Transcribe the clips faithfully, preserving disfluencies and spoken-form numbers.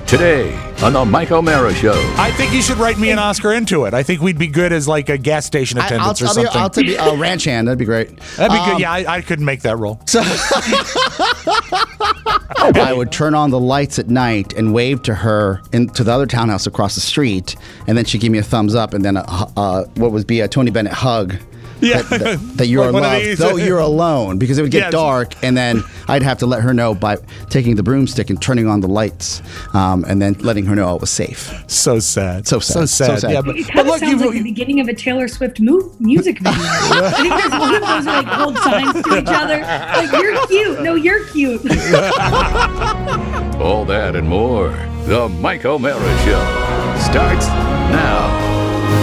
Today on the Mike O'Mara Show. I think you should write me and Oscar into it. I think we'd be good as like a gas station attendants I, I'll, or something. I'll, be, I'll, be, uh, ranch hand. That'd be great. That'd be um, good. Yeah, I, I couldn't make that role. So I would turn on the lights at night and wave to her into the other townhouse across the street, and then she'd give me a thumbs up, and then a, uh, what would be a Tony Bennett hug. Yeah. That, that, that you're Like loved, though you're alone, because it would get Yes. dark, and then I'd have to let her know by taking the broomstick and turning on the lights, um, and then letting her know it was safe. So sad. So sad. So sad. So sad. Yeah, but, It but kind of look, sounds you, like the beginning of a Taylor Swift mu- music video. I think there's one of those where they hold signs to each other. Like, you're cute. No, you're cute. All that and more. The Mike O'Mara Show starts now.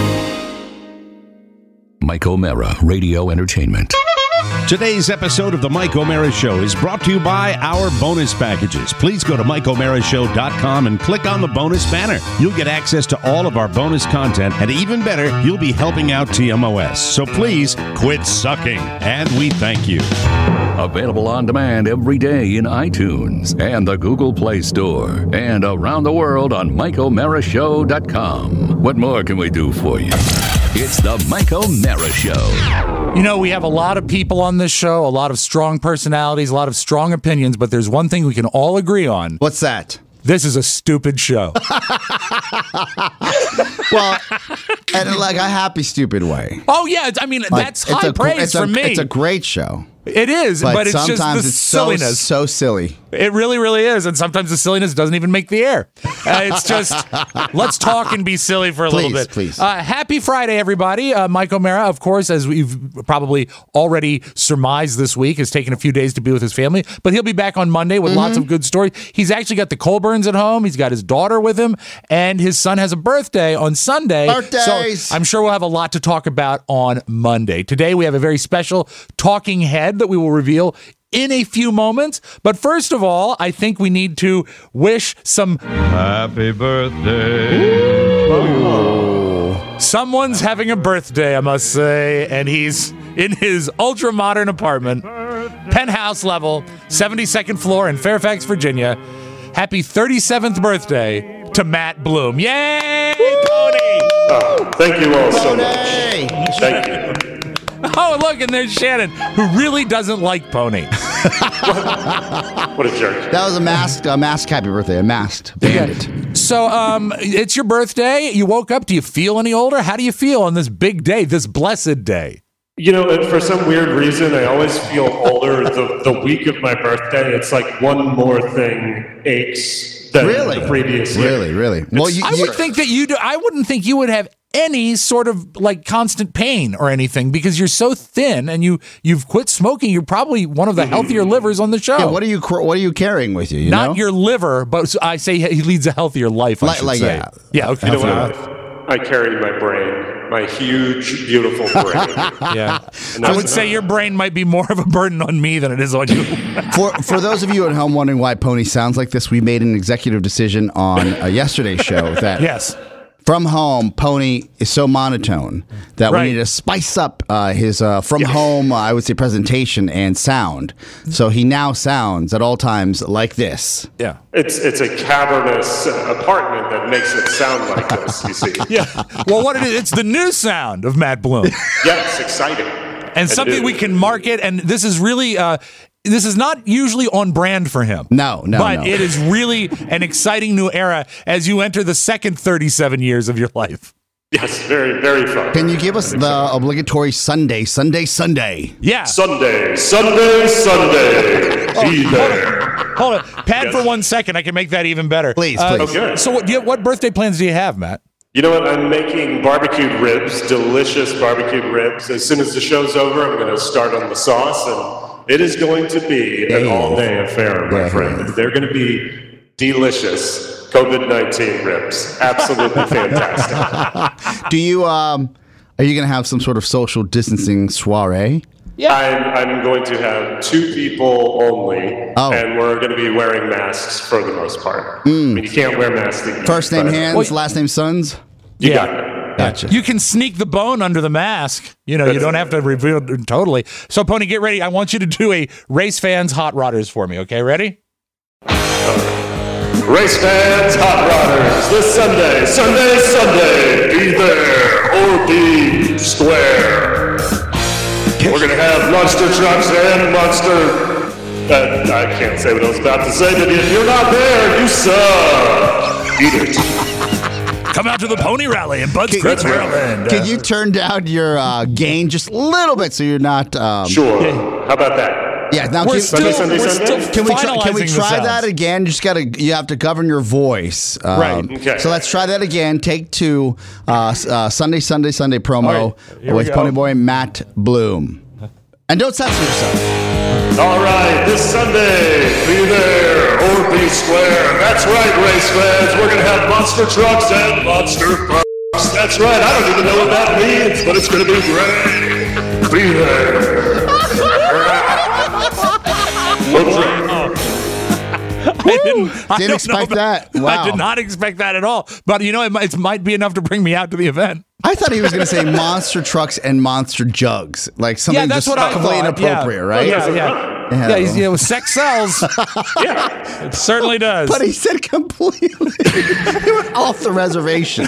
Mike O'Mara Radio Entertainment. Today's episode of the Mike O'Mara Show is brought to you by our bonus packages. Please go to Mike O'Mara Show dot com and click on the bonus banner. You'll get access to all of our bonus content, and even better, you'll be helping out T M O S. So please quit sucking, and we thank you. Available on demand every day in iTunes and the Google Play Store, and around the world on Mike O'Mara Show dot com. What more can we do for you? It's the Mike O'Mara Show. you know, we have a lot of people on this show, a lot of strong personalities, a lot of strong opinions, but there's one thing we can all agree on. What's that? This is a stupid show. Well, and in like a happy, stupid way. Oh, yeah. I mean, Like, that's it's high a, praise it's a, from me. It's a great show. It is, But, but, it's just sometimes the it's silliness. so, so silly. It really, really is. And sometimes the silliness doesn't even make the air. Uh, it's just, let's talk and be silly for a Please, little bit. please. Uh, happy Friday, everybody. Uh, Mike O'Mara, of course, as we've probably already surmised this week, has taken a few days to be with his family. But he'll be back on Monday with Mm-hmm. lots of good stories. He's actually got the Colburns at home. He's got his daughter with him. And his son has a birthday on Sunday. Birthdays! So I'm sure we'll have a lot to talk about on Monday. Today, we have a very special talking head that we will reveal in a few moments. But first of all, I think we need to wish some Happy birthday. Oh. Someone's having a birthday, I must say, and he's in his ultra-modern apartment, penthouse level, seventy-second floor in Fairfax, Virginia. Happy thirty-seventh birthday to Matt Bloom. Yay, Pony! Oh, thank you all so Hey! much. Thank you. Oh, look, and there's Shannon, who really doesn't like Pony. What a jerk. That was a masked, a masked happy birthday, a masked bandit. So, um, it's your birthday. You woke up. Do you feel any older? How do you feel on this big day, this blessed day? You know, and for some weird reason, I always feel older the, the week of my birthday. It's like one more thing aches than Really? the previous year. Really, really. Well, you, I you, would think that you do. I wouldn't think you would have any sort of like constant pain or anything because you're so thin and you you've quit smoking. You're probably one of the healthier livers on the show. yeah, what are you? cr- What are you carrying with you? You Not know? your liver, but I say he leads a healthier life. I Like- should like, say. yeah. yeah. Okay. You know Healthier what? I carry my brain, my huge, beautiful brain. life. Yeah. And I that's would say enough. your brain might be more of a burden on me than it is on you. For for those of you at home wondering why Pony sounds like this, we made an executive decision on uh, yesterday's show that Yes. from home Pony is so monotone that Right. we need to spice up uh, his uh, from home, uh, I would say, presentation and sound. So he now sounds at all times like this. Yeah. It's it's a cavernous uh, apartment that makes it sound like this, you see. Yeah. Well, what it is, it's the new sound of Matt Bloom. Yes, exciting. And it something we is. can market, and this is really, uh, this is not usually on brand for him. No, no, But no. it is really an exciting new era as you enter the second thirty-seven years of your life. Yes, very, very fun. Can you give us the obligatory Sunday, Sunday, Sunday? Yeah. Sunday, Sunday, Sunday. Be there. Hold on. Pad Yes. for one second. I can make that even better. Please, Uh, please. Okay. So what, do you, what birthday plans do you have, Matt? You know what? I'm making barbecued ribs, delicious barbecued ribs. As soon as the show's over, I'm going to start on the sauce, and it is going to be an Yeah. all-day affair, my Yeah. friend. They're going to be delicious COVID nineteen ribs. Absolutely fantastic. Do you um are you going to have some sort of social distancing soiree? I'm, I'm going to have two people only, Oh. and we're going to be wearing masks for the most part. I mean, you can't wear masks. to eat, First name but Hands, Wait. last name Sons. You Yeah. got it. Gotcha. You can sneak the bone under the mask. You know, you That's- don't have to reveal it totally. So, Pony, get ready. I want you to do a race fans hot rodders for me. Okay, ready? Race fans, hot rodders, this Sunday, Sunday, Sunday, be there or be square. We're going to have monster trucks and monster... Uh, I can't say what I was about to say, but if you're not there, you suck. Eat it. Come out to the pony rally in Bud's Chris, Maryland. Can you turn down your uh, gain just a little bit so you're not... Um, Sure. How about that? Yeah, now We're can, still, Sunday, we're Sunday? still can we try, can we finalizing the try sounds. that again? Just gotta you have to govern your voice. Um, Right. Okay. So let's try that again. Take two. Uh, s- uh, Sunday, Sunday, Sunday promo All right, here we with go. Ponyboy Matt Bloom. And don't censor yourself. All right, this Sunday, be there or be square. That's right, race fans. We're going to have monster trucks and monster trucks. That's right. I don't even know what that means, but it's going to be great. Be there. I didn't, I Didn't don't know expect about- that. Wow. I did not expect that at all. But you know, it might, it might be enough to bring me out to the event. I thought he was going to say monster trucks and monster jugs, like something Yeah, that's just what I completely thought. inappropriate, yeah. right? Yeah, yeah. Yeah. Yeah, he's, you know, sex sells. Yeah, it certainly does. But he said completely. He went off the reservation.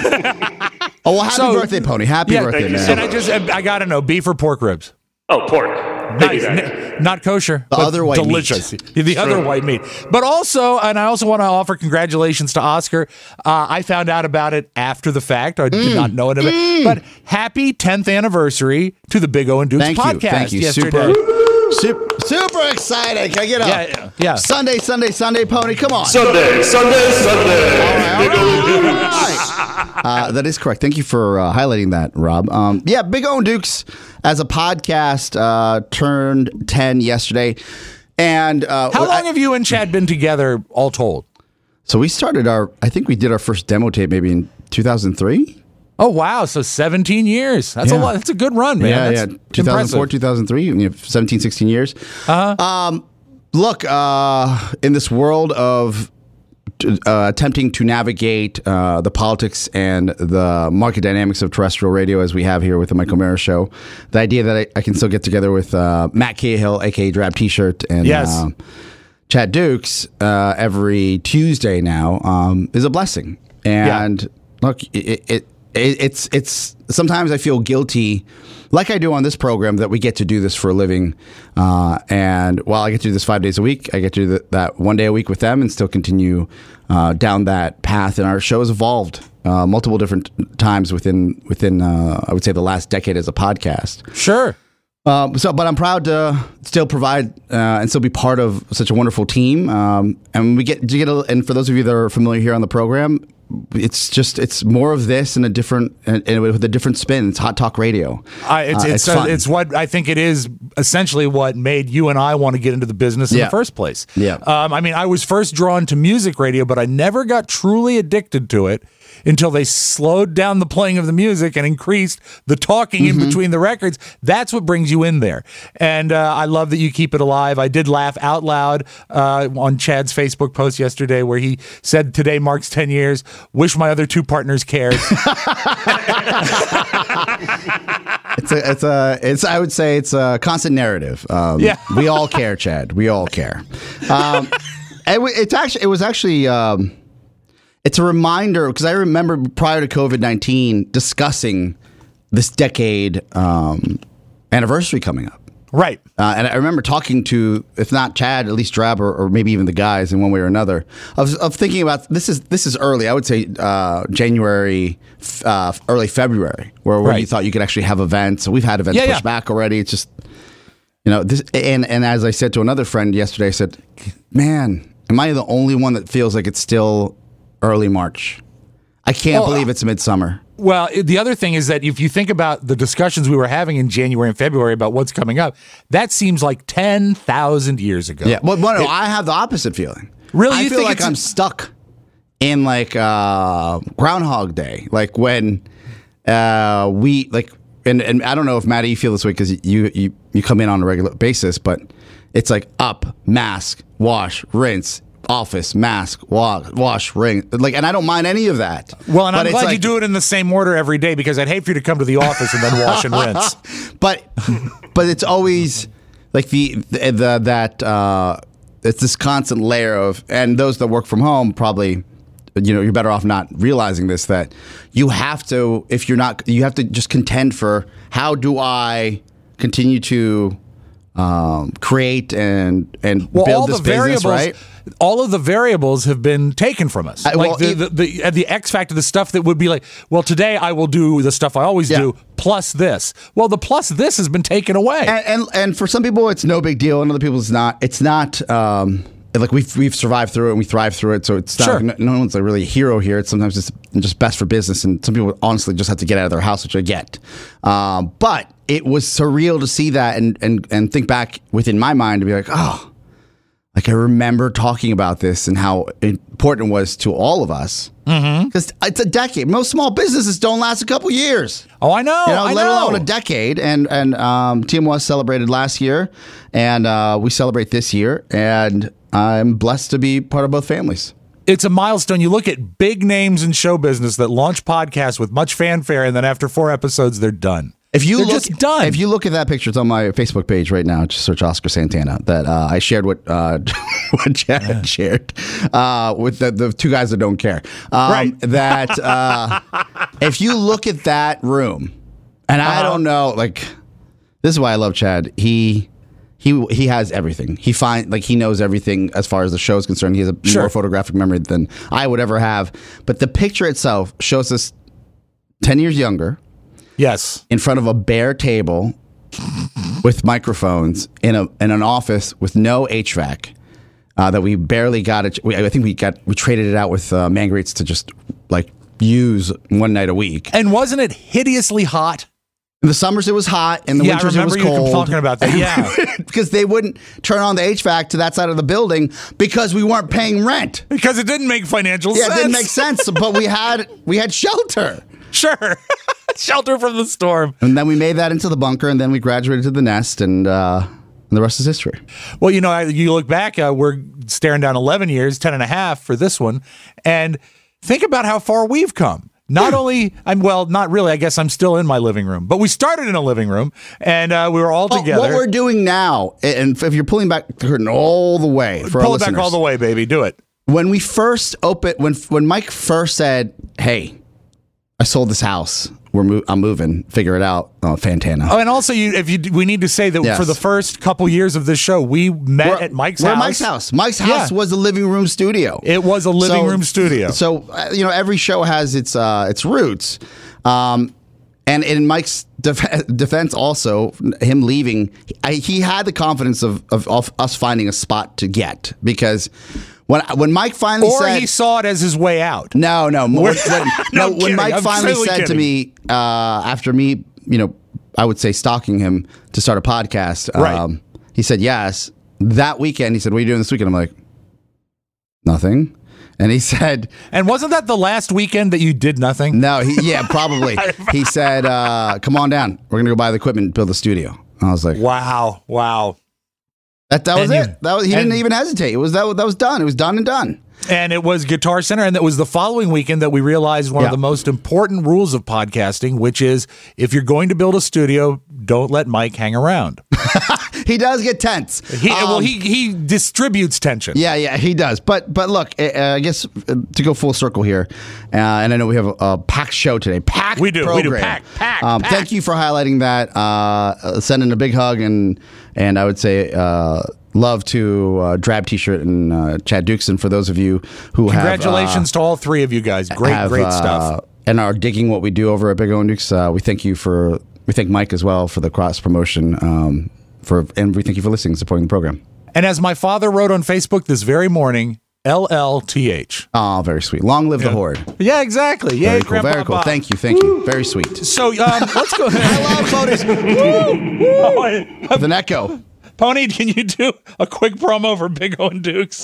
Oh, well, happy So- birthday, Pony. Happy yeah, birthday, thank you man. so and I just, I got to know, beef or pork ribs? Oh, pork. Nice. Piggyback. N- not kosher. The but other white delicious. The other white meat. But also, and I also want to offer congratulations to Oscar. Uh, I found out about it after the fact. I did Mm. not know it. Mm. But happy tenth anniversary to the Big O and Dukes Thank you. podcast Thank you. yesterday. Super, super, super excited. Can I get up? Yeah, yeah, yeah. Sunday, Sunday, Sunday, Pony. Come on. Sunday, Sunday, Sunday. All Big O and Dukes. right. Uh, that is correct. Thank you for uh, highlighting that, Rob. Um, yeah, Big O and Dukes as a podcast uh, turned ten yesterday. And uh, How long I- have you and Chad been together, all told? so we started our, I think we did our first demo tape maybe in two thousand three. Oh wow! So seventeen years. That's a Yeah. lot. That's a good run, man. Yeah, That's yeah. two thousand four, impressive. two thousand three, you know, seventeen, sixteen years. Uh-huh. Um, look, uh, in this world of uh, attempting to navigate uh, the politics and the market dynamics of terrestrial radio as we have here with the Michael Mara Show, the idea that I, I can still get together with uh, Matt Cahill, a k a. Drab T-shirt, and Yes. uh, Chad Dukes uh, every Tuesday now um, is a blessing. And look, it, it, it it's it's sometimes I feel guilty, like I do on this program, that we get to do this for a living. Uh, and while I get to do this five days a week, I get to do th- that one day a week with them and still continue uh, down that path. And our show has evolved uh, multiple different times within within uh, I would say the last decade as a podcast. Sure. Um, so, but I'm proud to still provide uh, and still be part of such a wonderful team. Um, and we get to get, a, and for those of you that are familiar here on the program, it's just it's more of this and a different and, and with a different spin. It's Hot Talk Radio. I, it's Uh, it's it's uh, fun. it's what I think it is essentially what made you and I want to get into the business in Yeah. the first place. Yeah. Um, I mean, I was first drawn to music radio, but I never got truly addicted to it until they slowed down the playing of the music and increased the talking Mm-hmm. in between the records. That's what brings you in there. And uh, I love that you keep it alive. I did laugh out loud uh, on Chad's Facebook post yesterday where he said, "Today marks ten years. Wish my other two partners cared." It's a, it's a, it's. I would say it's a constant narrative. Um, Yeah. we all care, Chad. We all care. Um, it, wa- it's actually, it was actually, um, it's a reminder because I remember prior to COVID nineteen discussing this decade um, anniversary coming up. Right. Uh, and I remember talking to, if not Chad, at least Drab or, or maybe even the guys in one way or another, of, of thinking about this is this is early. I would say uh, January, f- uh, early February, where, where you Right. thought you could actually have events. So we've had events Yeah, pushed yeah. back already. It's just, you know, this. And and as I said to another friend yesterday, I said, "Man, am I the only one that feels like it's still early March? I can't Well, believe it's midsummer." Well, it- the other thing is that if you think about the discussions we were having in January and February about what's coming up, that seems like ten thousand years ago. Yeah, well, well no, It- I have the opposite feeling. Really? I You feel think like it's- I'm stuck in like uh, Groundhog Day, like when uh, we like, and and I don't know if Maddie you feel this way because you you you come in on a regular basis, but it's like up, mask, wash, rinse. Office, mask, wash, wash, ring, like, and I don't mind any of that. Well, and But I'm it's glad you like- do it in the same order every day because I'd hate for you to come to the office and then wash and rinse. but but it's always like the, the, the that uh, it's this constant layer of, and those that work from home probably, you know, you're better off not realizing this, that you have to, if you're not, you have to just contend for how do I continue to um, create and and well, build all this the business, variables, right? All of the variables have been taken from us. Uh, like well, the, it- the, the, uh, the X factor, the stuff that would be like, well, today I will do the stuff I always Yeah. do plus this. Well, the plus this has been taken away. And, and and for some people, it's no big deal, and other people, it's not. It's not. Um, like we've we've survived through it and we thrive through it, so it's not Sure. like no, no one's a really hero here. It's sometimes just just best for business, and some people honestly just have to get out of their house, which I get. Um, but it was surreal to see that and and and think back within my mind to be like, oh, like I remember talking about this and how important it was to all of us. Because mm-hmm. it's a decade. Most small businesses don't last a couple years. oh, I know. You know, I let know. alone a decade. And and um, T M W celebrated last year, and uh, we celebrate this year. And I'm blessed to be part of both families. It's a milestone. You look at big names in show business that launch podcasts with much fanfare, and then after four episodes, they're done. If you They're look, just done. If you look at that picture, it's on my Facebook page right now. Just search Oscar Santana. That uh, I shared what uh, what Chad yeah. shared uh, with the, the two guys that don't care. Um, Right. That uh, if you look at that room, and I Uh-huh. don't know, like this is why I love Chad. He he he has everything. He find like he knows everything as far as the show is concerned. He has a Sure. more photographic memory than I would ever have. But the picture itself shows us ten years younger. Yes. In front of a bare table with microphones in a in an office with no H V A C uh, that we barely got it. We, I think we got we traded it out with uh, Mangreats to just like use one night a week. And wasn't it hideously hot? In the summers it was hot, and the yeah, winters I it was remember you cold. talking about that. Yeah, because they wouldn't turn on the H V A C to that side of the building because we weren't paying rent. because it didn't make financial Yeah, sense. it didn't make sense. But we had we had shelter. Sure. Shelter from the storm. And then we made that into the bunker, and then we graduated to the nest, and, uh, and the rest is history. Well, you know, I- you look back, uh, we're staring down eleven years, ten and a half for this one. And think about how far we've come. Not only, I'm well, not really. I guess I'm still in my living room, but we started in a living room, and uh, we were all Well, together. what we're doing now, and if you're pulling back the curtain all the way for Pull our it back listeners, all the way, baby. Do it. when we first opened, when when Mike first said, "Hey, I sold this house. We're mo- I'm moving. Figure it out." Oh, Fantana. Oh, and also, you, if you, we need to say that Yes. for the first couple years of this show, we met We're- at Mike's we're house. at Mike's house. Mike's house Yeah. was a living room studio. It was a living room studio. So uh, you know, every show has its uh, its roots. Um, and in Mike's def- defense, also him leaving, I, he had the confidence of, of of us finding a spot to get, because when when Mike finally Or said he saw it as his way out. no, no, when, when, No, no, I'm when kidding. Mike I'm finally totally said to kidding. me uh, after me, you know, I would say stalking him to start a podcast. Right. Um, he said yes. That weekend, he said, "What are you doing this weekend?" I'm like, nothing. And he said, And wasn't that the last weekend that you did nothing? no, he, yeah, probably. He said, uh, come on down. We're going to go buy the equipment and build a studio. And I was like, Wow. Wow. that, that was And you- it. That was, he and- didn't even hesitate. It was that, that was done. It was done and done. And it was Guitar Center. And it was the following weekend that we realized one Yeah. of the most important rules of podcasting, which is if you're going to build a studio, don't let Mike hang around. He does get tense. He, well, Um, he, he distributes tension. Yeah, yeah, he does. But but look, uh, I guess uh, to go full circle here, uh, and I know we have a, a packed show today. Packed We do, we do. program. Packed, packed, Um, packed. Thank you for highlighting that. Uh, uh, sending a big hug and and I would say uh, love to uh, Drab T-shirt and uh, Chad Dukeson for those of you who Congratulations to all three of you guys. have Great, uh, have, great uh, stuff. and are digging what we do over at Big O and Dukes. Uh, we thank you for we thank Mike as well for the cross promotion. Um, for and we thank you for listening, and supporting the program. And as my father wrote on Facebook this very morning, L L T H. Oh, very sweet. Long live the horde. Yeah, exactly. Yeah, Very cool. Very cool. Thank you. Thank you. Very sweet. So um, let's go. I love photos with an echo. Pony, can you do a quick promo for Big O and Dukes?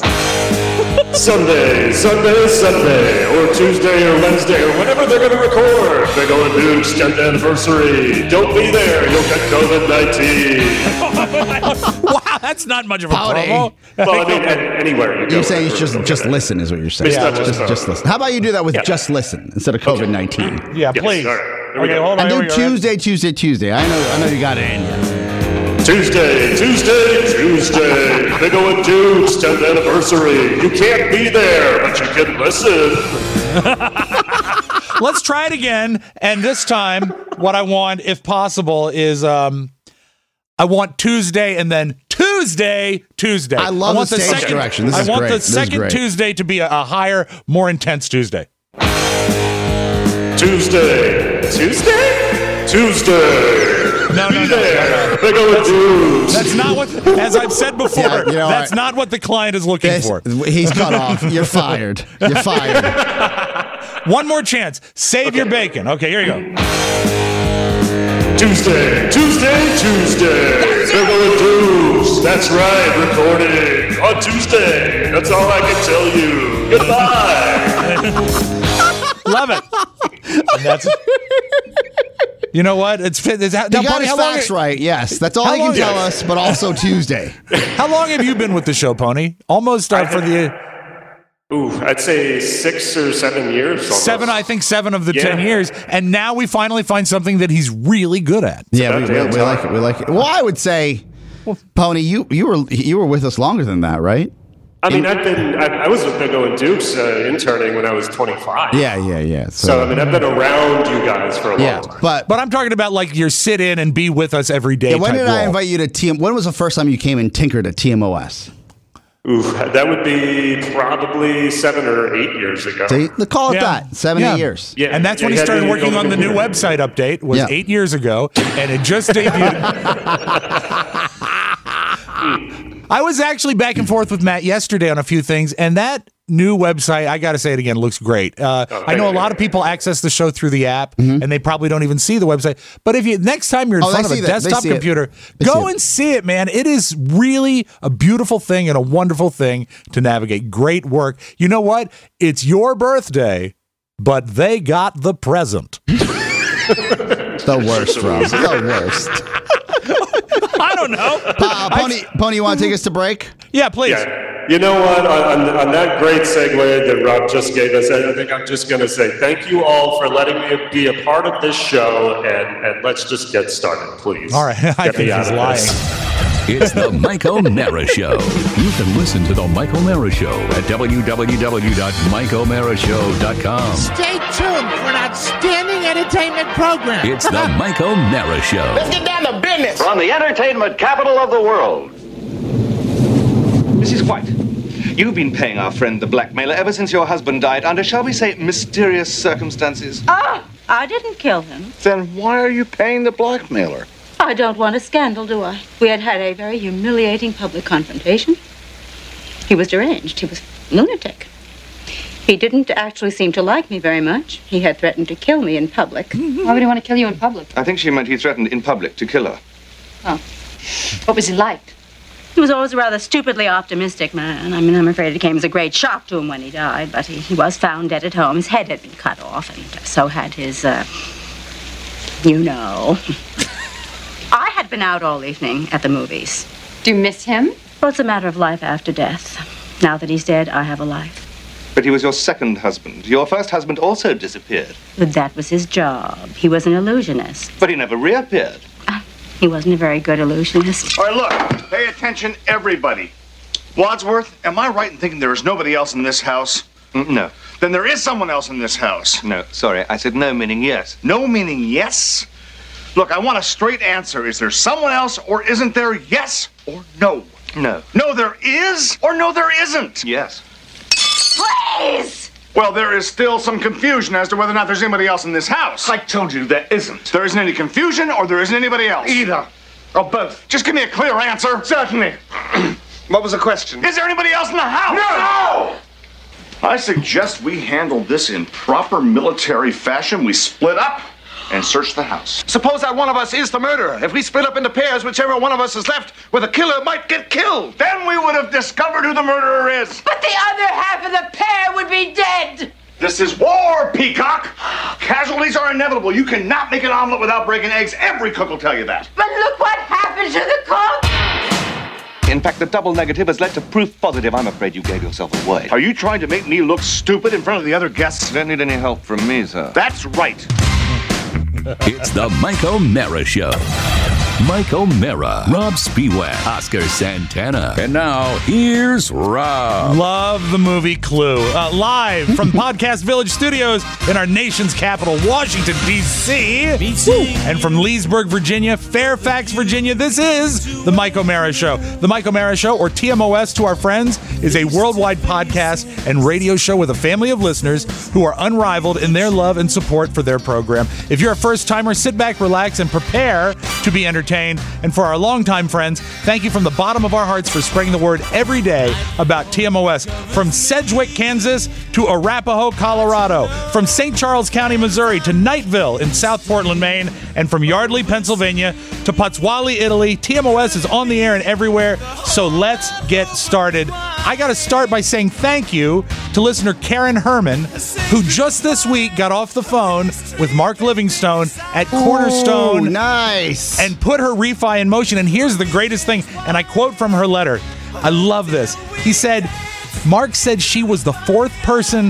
Sunday, Sunday, Sunday, or Tuesday or Wednesday, or whenever they're going to record. Big O and Duke's tenth anniversary. Don't be there, you'll get COVID nineteen. Wow, that's not much of a Howdy. promo. Well, I mean, an- anywhere you go. You're saying it's just just listen is what you're saying. It's not just just, phone. just listen. How about you do that with Yeah. just listen instead of COVID nineteen? Yeah, Yes, please. all right. Here we Okay, go. hold on. And here do we go. Tuesday, Tuesday, Tuesday. I know, I know you got it in you. Tuesday, Tuesday, Tuesday. Big O and Dude's tenth anniversary. You can't be there, but you can listen. Let's try it again. And this time, what I want, if possible, is um, I want Tuesday and then Tuesday, Tuesday. I love I want the stage second, direction. This I is want great. the This is second great. Tuesday to be a, a higher, more intense Tuesday. Tuesday, Tuesday, Tuesday. No, no, Be no, there. no, no. Big O and Dude's. That's not what, as I've said before, Yeah, you know that's what? not what the client is looking This- for. he's cut off. You're fired. You're fired. One more chance. Save your bacon. Okay, here you go. Tuesday, Tuesday, Tuesday. Big O and Dude's. That's right, recording on Tuesday. That's all I can tell you. Goodbye. Love it. And that's. You know what? It's fit. It's, now, You got Bonnie, his how long? facts right. Yes, that's all How he can long- tell us. But also Tuesday. How long have you been with the show, Pony? Almost uh, for the Ooh, I'd say six or seven years. Almost. seven. I think seven of the Yeah. ten years, and now we finally find something that he's really good at. Yeah, we, about we, damn we like it. We like it. Well, I would say, Pony, you you were you were with us longer than that, right? I mean, I've been, I, I was with Big O and Duke's uh, interning when I was twenty-five. Yeah, yeah, yeah. So, I mean, I've been around you guys for a yeah, long time. but But I'm talking about like your sit in and be with us every day. yeah, when type did I role. invite you to T M? When was the first time you came and tinkered at T M O S? Ooh, that would be probably seven or eight years ago. See, call it Yeah. that. Seven, Yeah. eight years. Yeah, And that's yeah, when he you had started to working go on the new computer. website update. Was Yeah. eight years ago, and it just debuted. I was actually back and forth with Matt yesterday on a few things, and that new website, I got to say it again, looks great. Uh, Oh, I know a thank lot you. of people access the show through the app, and they probably don't even see the website. But if you next time you're in Oh, front of they a see that. They desktop see it. computer, They go see it. and see it, man. It is really a beautiful thing and a wonderful thing to navigate. Great work. You know what? It's your birthday, but they got the present. The worst, Rob. The worst. I don't know. Uh, Pony, Pony, you want to take us to break? Yeah, please. Yeah. You know what? On, on, on that great segue that Rob just gave us, I think I'm just going to say thank you all for letting me be a part of this show, and, and let's just get started, please. All right. I Get me think out he's of lying. this. It's the Mike O'Mara Show. You can listen to the Mike O'Mara Show at w w w dot mike o'mara show dot com. Stay tuned for an outstanding entertainment program. It's the Mike O'Mara Show. Let's get down to business. From the entertainment capital of the world. Missus White, you've been paying our friend the blackmailer ever since your husband died under, shall we say, mysterious circumstances. Ah, I didn't kill him. Then why are you paying the blackmailer? I don't want a scandal, do I? We had had a very humiliating public confrontation. He was deranged. He was lunatic. He didn't actually seem to like me very much. He had threatened to kill me in public. Why would he want to kill you in public? I think she meant he threatened in public to kill her. Oh. What was he like? He was always a rather stupidly optimistic man. I mean, I'm afraid it came as a great shock to him when he died, but he, he was found dead at home. His head had been cut off, and so had his, uh, you know. I had been out all evening at the movies. Do you miss him? Well, it's a matter of life after death. Now that he's dead, I have a life. But he was your second husband. Your first husband also disappeared. But that was his job. He was an illusionist. But he never reappeared. He wasn't a very good illusionist. All right, look, pay attention, everybody. Wadsworth, am I right in thinking there is nobody else in this house? Mm, no. Then there is someone else in this house. No, sorry. I said no, meaning yes. No meaning yes? Look, I want a straight answer. Is there someone else, or isn't there? Yes or no? No. No, there is, or no, there isn't? Yes. Please! Well, there is still some confusion as to whether or not there's anybody else in this house. I told you there isn't. There isn't any confusion, or there isn't anybody else? Either. Or both. Just give me a clear answer. Certainly. What was the question? Is there anybody else in the house? No! I suggest we handle this in proper military fashion. We split up and search the house. Suppose that one of us is the murderer. If we split up into pairs, whichever one of us is left with a killer might get killed. Then we would have discovered who the murderer is. But the other half of the pair would be dead! This is war, Peacock. Casualties are inevitable. You cannot make an omelet without breaking eggs. Every cook will tell you that. But look what happened to the cook! In fact, the double negative has led to proof positive. I'm afraid you gave yourself away. Are you trying to make me look stupid in front of the other guests? Don't need any help from me, sir. That's right. It's the Mike O'Mara Show. Mike O'Mara, Rob Spiewak, Oscar Santana. And now, here's Rob. Love the movie Clue. Uh, live from Podcast Village Studios in our nation's capital, Washington, D C And from Leesburg, Virginia, Fairfax, Virginia, this is The Mike O'Mara Show. The Mike O'Mara Show, or T M O S to our friends, is a worldwide podcast and radio show with a family of listeners who are unrivaled in their love and support for their program. If you're a first-timer, sit back, relax, and prepare to be entertained. And for our longtime friends, thank you from the bottom of our hearts for spreading the word every day about T M O S. From Sedgwick, Kansas to Arapahoe, Colorado. From Saint Charles County, Missouri to Knightville in South Portland, Maine. And from Yardley, Pennsylvania to Pozzuoli, Italy. T M O S is on the air and everywhere. So let's get started. I got to start by saying thank you to listener Karen Herman, who just this week got off the phone with Mark Livingstone at Cornerstone. Ooh, nice. And put her refi in motion. And here's the greatest thing, and I quote from her letter. I love this. He said, Mark said she was the fourth person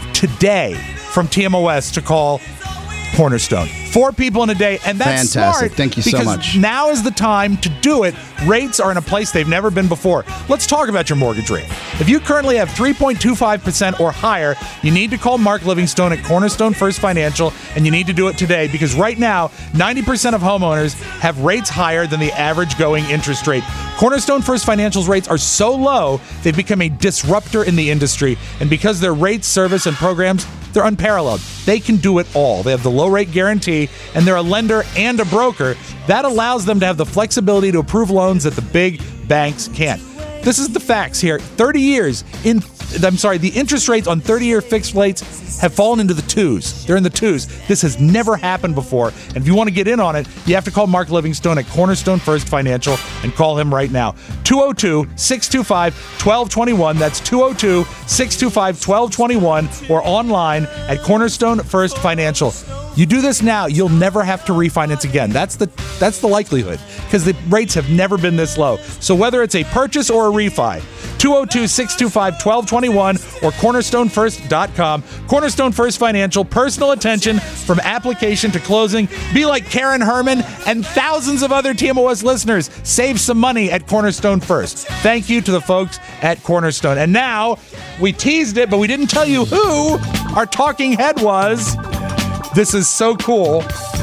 today from T M O S to call Cornerstone. Four people in a day, and that's fantastic. Smart. Thank you so much. Now is the time to do it. Rates are in a place they've never been before. Let's talk about your mortgage rate. If you currently have three point two five percent or higher, you need to call Mark Livingstone at Cornerstone First Financial, and you need to do it today because right now, ninety percent of homeowners have rates higher than the average going interest rate. Cornerstone First Financial's rates are so low, they've become a disruptor in the industry, and because their rates, service, and programs, they're unparalleled. They can do it all. They have the low rate guarantee, and they're a lender and a broker. That allows them to have the flexibility to approve loans that the big banks can't. This is the facts here. thirty years in, I'm sorry, the interest rates on thirty-year fixed rates have fallen into the twos. They're in the twos. This has never happened before. And if you want to get in on it, you have to call Mark Livingstone at Cornerstone First Financial and call him right now. two oh two, six two five, one two two one. That's two oh two, six two five, one two two one or online at Cornerstone First Financial. You do this now, you'll never have to refinance again. That's the that's the likelihood because the rates have never been this low. So whether it's a purchase or a refi, two oh two, six two five, one two two one or cornerstone first dot com. Cornerstone First Financial, personal attention from application to closing. Be like Karen Herman and thousands of other T M O S listeners. Save some money at Cornerstone First. Thank you to the folks at Cornerstone. And now, we teased it, but we didn't tell you who our talking head was. This is so cool.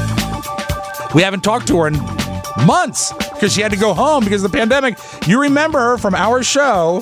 We haven't talked to her in months because she had to go home because of the pandemic. You remember her from our show.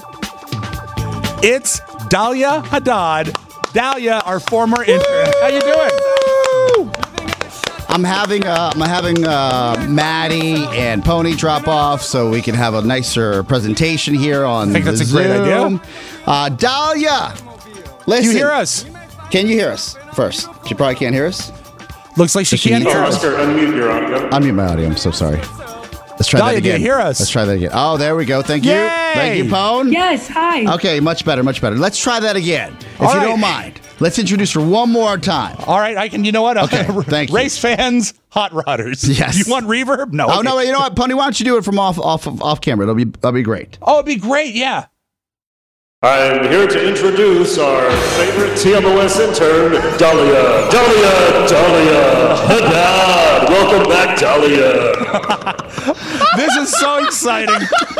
It's Dahlia Haddad. Dahlia, our former intern. How you doing? I'm having uh, I'm having uh, Maddie and Pony drop off so we can have a nicer presentation here on I think the that's a Zoom. great idea. Uh, Dahlia, listen. You hear us? Can you hear us first? She probably can't hear us. Looks like she Does can't she hear need- us. Oscar, unmute your audio. Unmute my audio. I'm so sorry. Let's try Dahlia, that again. do you hear us? Let's try that again. Oh, there we go. Thank you. Yay! Thank you, Pone. Yes, hi. Okay, much better, much better. Let's try that again, if All you right. don't mind. Let's introduce her one more time. All right, I can. You know what? Okay, thank you. Race fans, hot rodders. Yes. You want reverb? No. Oh okay. no, you know what, Pony? Why don't you do it from off off off camera? It'll be that'll be great. Oh, it'd be great. Yeah. I'm here to introduce our favorite T M O S intern, Dahlia. Dahlia, Dahlia Haddad. Welcome back, Dahlia. This is so exciting.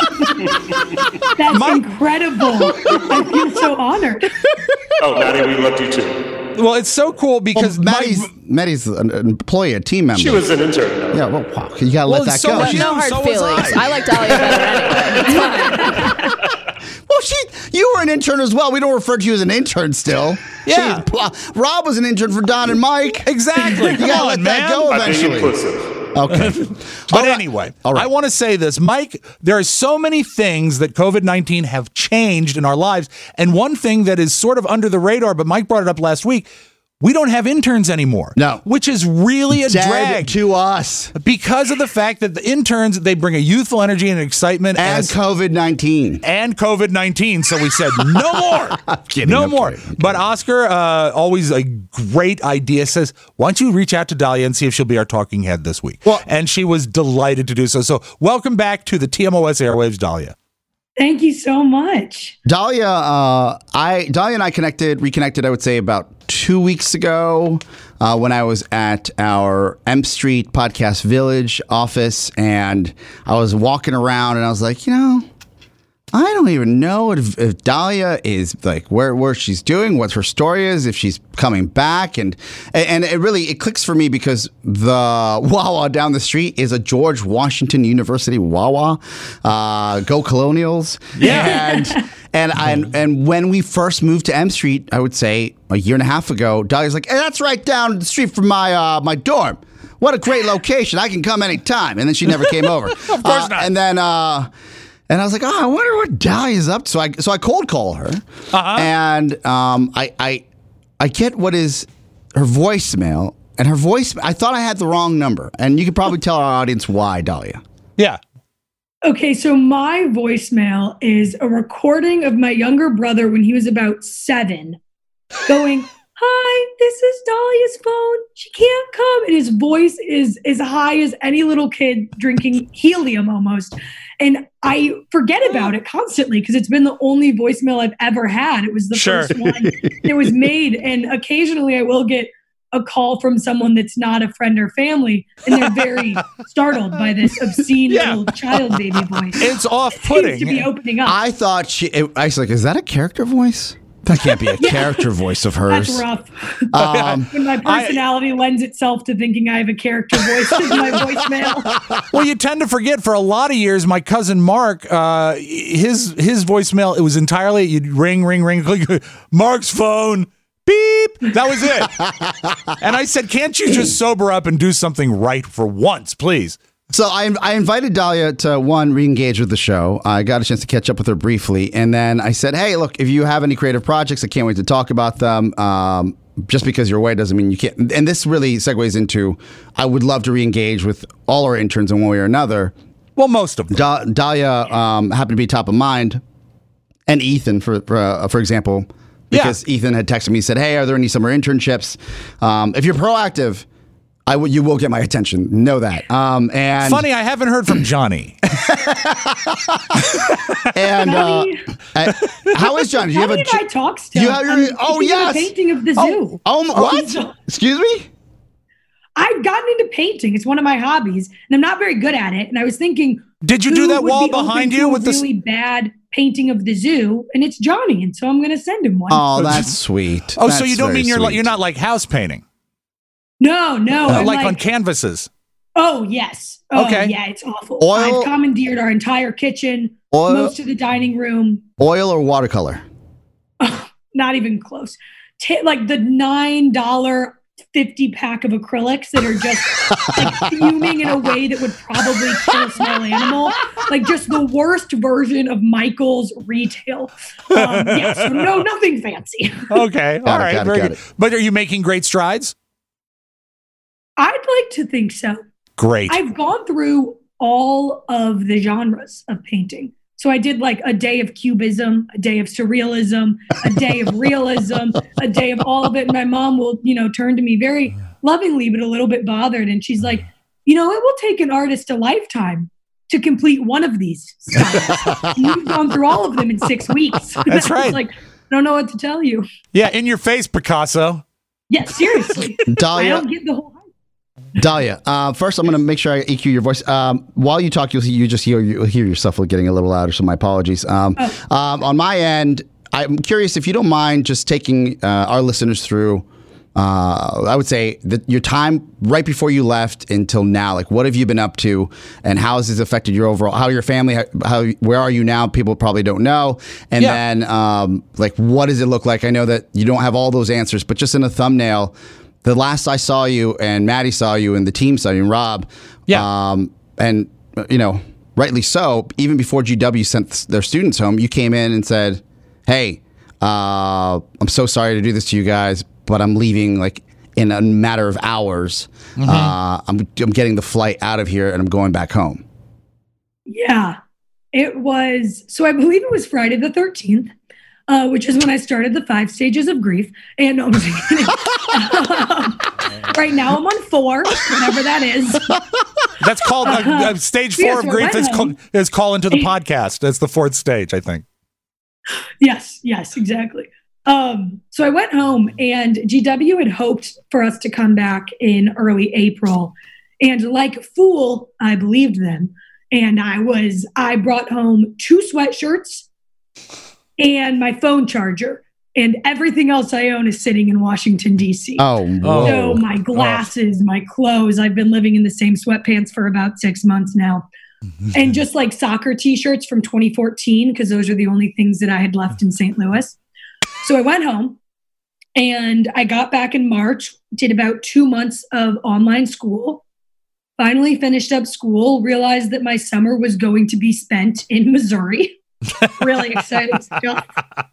That's My- incredible. I feel so honored. Oh, Maddie, we loved you too. Well, it's so cool because Well, my- Maddie's Maddie's an employee, a team member. She was an intern. Yeah, well, wow, you gotta Well, let that so go. was She's- you. No hard so was feelings. I. I like Dahlia better anyway. It's fine. Well, she, you were an intern as well. We don't refer to you as an intern still. Yeah. She- Rob was an intern for Don and Mike. Exactly. You Come gotta on, let man. that go I'm being eventually. inclusive. Okay. But All right. anyway, All right. I want to say this, Mike, there are so many things that COVID nineteen have changed in our lives. And one thing that is sort of under the radar, but Mike brought it up last week, we don't have interns anymore. No. Which is really a Dead drag. to us. Because of the fact that the interns, they bring a youthful energy and excitement. And as, COVID nineteen. and COVID nineteen. So we said, no more. I'm kidding, no I'm more. kidding, I'm But Oscar, uh, always a great idea, says, why don't you reach out to Dahlia and see if she'll be our talking head this week? Well- and she was delighted to do so. So welcome back to the T M O S airwaves, Dahlia. Thank you so much. Dahlia, uh, I Dahlia and I connected, reconnected, I would say about two weeks ago uh, when I was at our M Street Podcast Village office, and I was walking around and I was like, you know, I don't even know if, if Dahlia is like where where she's doing, what her story is, if she's coming back, and and it really it clicks for me because the Wawa down the street is a George Washington University Wawa. Uh, go Colonials! Yeah, and and and and when we first moved to M Street, I would say a year and a half ago, Dahlia's like, hey, that's right down the street from my uh, my dorm. What a great location! I can come anytime. And then she never came over. Of course uh, not. And then. Uh, And I was like, oh, I wonder what Dahlia's up to. So I so I cold call her, uh-huh. and um, I I I get what is her voicemail, and her voice. I thought I had the wrong number, and you could probably tell our audience why, Dahlia. Yeah. Okay, so my voicemail is a recording of my younger brother when he was about seven, going, "Hi, this is Dahlia's phone. She can't come." And his voice is as high as any little kid drinking helium almost. And I forget about it constantly because it's been the only voicemail I've ever had. It was the Sure. first one that was made. And occasionally I will get a call from someone that's not a friend or family, and they're very startled by this obscene Yeah. little child baby voice. It's Seems off-putting. to be opening up. I thought she. It, I was like, is that a character voice? That can't be a character voice of hers. That's rough. Um, When my personality lends itself to thinking I have a character voice in my voicemail. Well, you tend to forget. For a lot of years, my cousin Mark, uh, his his voicemail, it was entirely you'd ring, ring, ring, click, Mark's phone, beep. That was it. And I said, can't you just sober up and do something right for once, please? So I, I invited Dahlia to, one, re-engage with the show. I got a chance to catch up with her briefly. And then I said, hey, look, if you have any creative projects, I can't wait to talk about them. Um, just because you're away doesn't mean you can't. And this really segues into, I would love to re-engage with all our interns in one way or another. Well, most of them. Da- Dahlia um, happened to be top of mind. And Ethan, for for, uh, for example, because yeah. Ethan had texted me and said, hey, are there any summer internships? Um, if you're proactive, I w- you will get my attention. Know that. Um, and Funny, I haven't heard from Johnny. and uh, uh, how is Johnny? Do you have a? and I talk still. You have your, I'm oh thinking of yes, a painting of the oh, zoo. Oh, Oh, what? so- Excuse me. I've gotten into painting. It's one of my hobbies, and I'm not very good at it. And I was thinking, did you do who that would wall be open behind to you a with this really bad painting of the zoo? And it's Johnny, and so I'm going to send him one. Oh, that's sweet. Oh, That's so you don't very mean you're like, sweet. you're not like house painting, No, no, uh, I'm like, like, on canvases. oh yes, oh Okay. yeah, it's awful. Oil- I've commandeered our entire kitchen, Oil- most of the dining room. Oil or watercolor? Not even close. Ta like the nine dollar fifty pack of acrylics that are just like fuming in a way that would probably kill a small animal. Like just the worst version of Michael's retail. Um, yeah, so no, nothing fancy. Okay, all Got it, right, got it, very got good. it. But are you making great strides? I'd like to think so. Great. I've gone through all of the genres of painting. So I did like a day of cubism, a day of surrealism, a day of realism, a day of all of it. And my mom will, you know, turn to me very lovingly, but a little bit bothered. And she's like, you know, it will take an artist a lifetime to complete one of these styles. And you've gone through all of them in six weeks. That's I was right. like, I don't know what to tell you. Yeah, in your face, Picasso. Yeah, seriously. I Dahlia, don't get the whole Dahlia. Uh, first, I'm going to make sure I E Q your voice. Um, while you talk, you'll you just hear you'll hear yourself getting a little louder. So my apologies. Um, Oh. um, on my end, I'm curious if you don't mind just taking uh, our listeners through. Uh, I would say that your time right before you left until now, like what have you been up to, and how has this affected your overall? How your family? How, how where are you now? People probably don't know. And Yeah. then, um, like, what does it look like? I know that you don't have all those answers, but just in a thumbnail. The last I saw you, and Maddie saw you, and the team saw you, and Rob, Yeah. um, and you know, rightly so. Even before G W sent their students home, you came in and said, "Hey, uh, I'm so sorry to do this to you guys, but I'm leaving like in a matter of hours. Mm-hmm. Uh, I'm I'm getting the flight out of here, and I'm going back home." Yeah, it was. So I believe it was Friday the thirteenth, uh, which is when I started the five stages of grief. And no, I'm just kidding. Um, Right now I'm on four, whatever that is. That's called uh, uh, stage four Yes, of I grief. went Is call, home. is call into the podcast. That's the fourth stage, I think. Yes, yes, exactly. Um, so I went home, and G W had hoped for us to come back in early April. And like a fool, I believed them. And I was, I brought home two sweatshirts and my phone charger. And everything else I own is sitting in Washington, D C. Oh, whoa. So my glasses, my clothes, I've been living in the same sweatpants for about six months now. And just like soccer t-shirts from twenty fourteen, because those are the only things that I had left in Saint Louis. So I went home and I got back in March, did about two months of online school, finally finished up school, realized that my summer was going to be spent in Missouri. Really exciting stuff.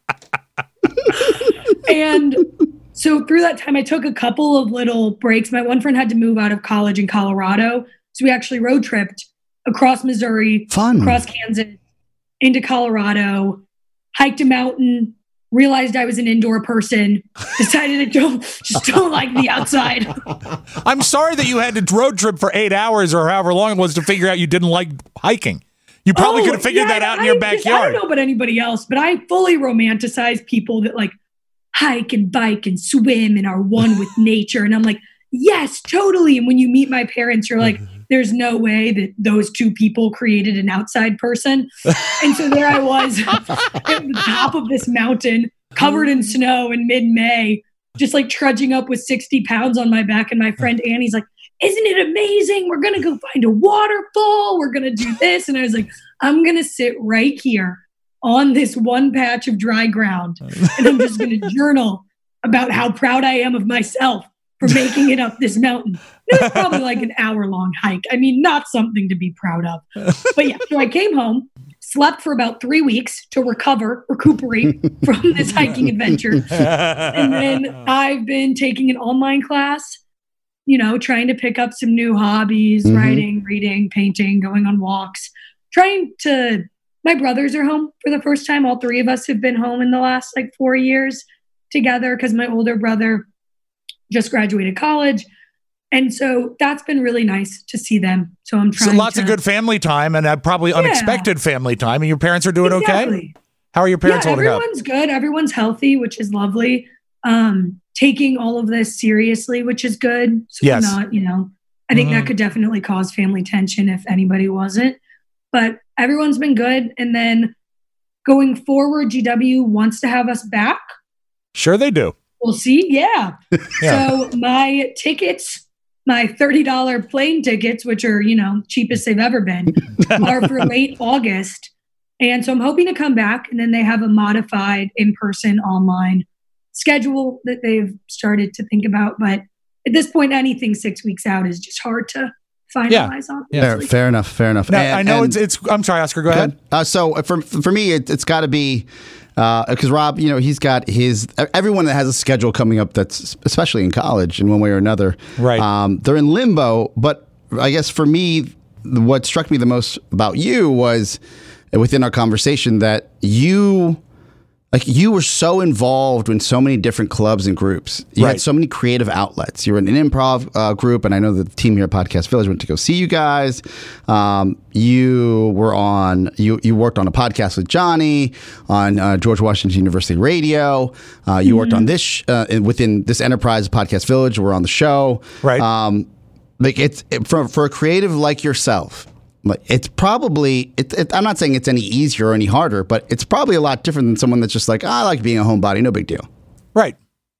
And so through that time, I took a couple of little breaks. My one friend had to move out of college in Colorado. So we actually road tripped across Missouri, Fun. across Kansas, into Colorado, hiked a mountain, realized I was an indoor person, decided I don't, just don't like the outside. I'm sorry that you had to road trip for eight hours or however long it was to figure out you didn't like hiking. You probably Oh, could have figured yeah, that out in I your just- I backyard. don't know about anybody else, but I fully romanticize people that like hike and bike and swim and are one with nature. And I'm like, yes, totally. And when you meet my parents, you're like, there's no way that those two people created an outside person. And so there I was at the top of this mountain, covered in snow in mid-May, just like trudging up with sixty pounds on my back. And my friend Annie's like, isn't it amazing? We're going to go find a waterfall. We're going to do this. And I was like, I'm going to sit right here on this one patch of dry ground. And I'm just going to journal about how proud I am of myself for making it up this mountain. It was probably like an hour long hike. I mean, not something to be proud of. But yeah, so I came home, slept for about three weeks to recover, recuperate from this hiking adventure. And then I've been taking an online class, you know, trying to pick up some new hobbies, Mhm. writing, reading, painting, going on walks, trying to, my brothers are home for the first time. All three of us have been home in the last like four years together because my older brother just graduated college. And so that's been really nice to see them. So I'm trying So lots to, of good family time and uh, probably Yeah. unexpected family time. And your parents are doing okay? Exactly. How are your parents yeah, holding up? everyone's good. Everyone's healthy, which is lovely. Um, taking all of this seriously, which is good. So Yes. we're not, you know, I think Mhm. that could definitely cause family tension if anybody wasn't. But everyone's been good. And then going forward, G W wants to have us back. Sure they do. We'll see. Yeah. Yeah. So my tickets, my thirty dollars plane tickets, which are, you know, cheapest they've ever been, are for late August. And so I'm hoping to come back. And then they have a modified in-person online schedule that they've started to think about. But at this point, anything six weeks out is just hard to finalize on. Fair, fair enough. Fair enough. Now, And- I know and- it's, it's, I'm sorry, Oscar, go ahead. Uh, so for for me, it, it's got to be because Rob, you know, he's got his everyone that has a schedule coming up that's especially in college in one way or another. Right. Um, they're in limbo. But I guess for me, what struck me the most about you was within our conversation that you. Like you were so involved in so many different clubs and groups. You Right. had so many creative outlets. You were in an improv uh, group, and I know that the team here at Podcast Village went to go see you guys. Um, you were on. You you worked on a podcast with Johnny on uh, George Washington University Radio. Uh, you worked on this sh- uh, within this enterprise, Podcast Village. We're on the show. Right. Um, like it's it, for for a creative like yourself. Like it's probably, it, it, I'm not saying it's any easier or any harder, but it's probably a lot different than someone that's just like, oh, I like being a homebody, no big deal. Right.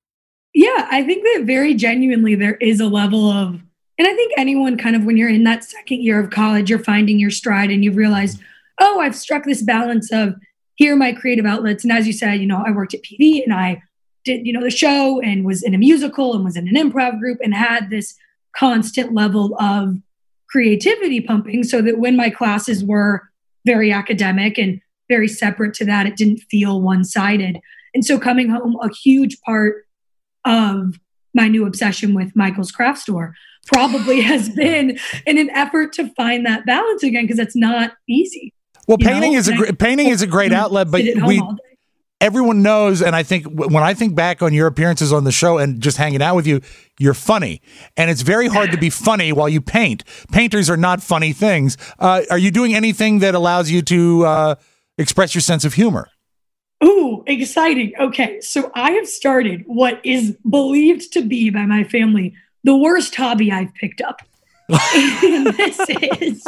Yeah, I think that very genuinely there is a level of, and I think anyone kind of when you're in that second year of college, you're finding your stride and you've realized, oh, I've struck this balance of here are my creative outlets. And as you said, you know, I worked at P V and I did, you know, the show and was in a musical and was in an improv group and had this constant level of creativity pumping so that when my classes were very academic and very separate to that, it didn't feel one-sided. And so coming home, a huge part of my new obsession with Michael's Craft Store probably has been in an effort to find that balance again, because it's not easy. Well, You painting know? is a And gr- I- painting is a great outlet, but sit at home we all day. everyone knows, and I think when I think back on your appearances on the show and just hanging out with you, you're funny. And it's very hard to be funny while you paint. Painters are not funny things. Uh, are you doing anything that allows you to uh, express your sense of humor? Ooh, exciting. Okay, so I have started what is believed to be by my family the worst hobby I've picked up. And this is,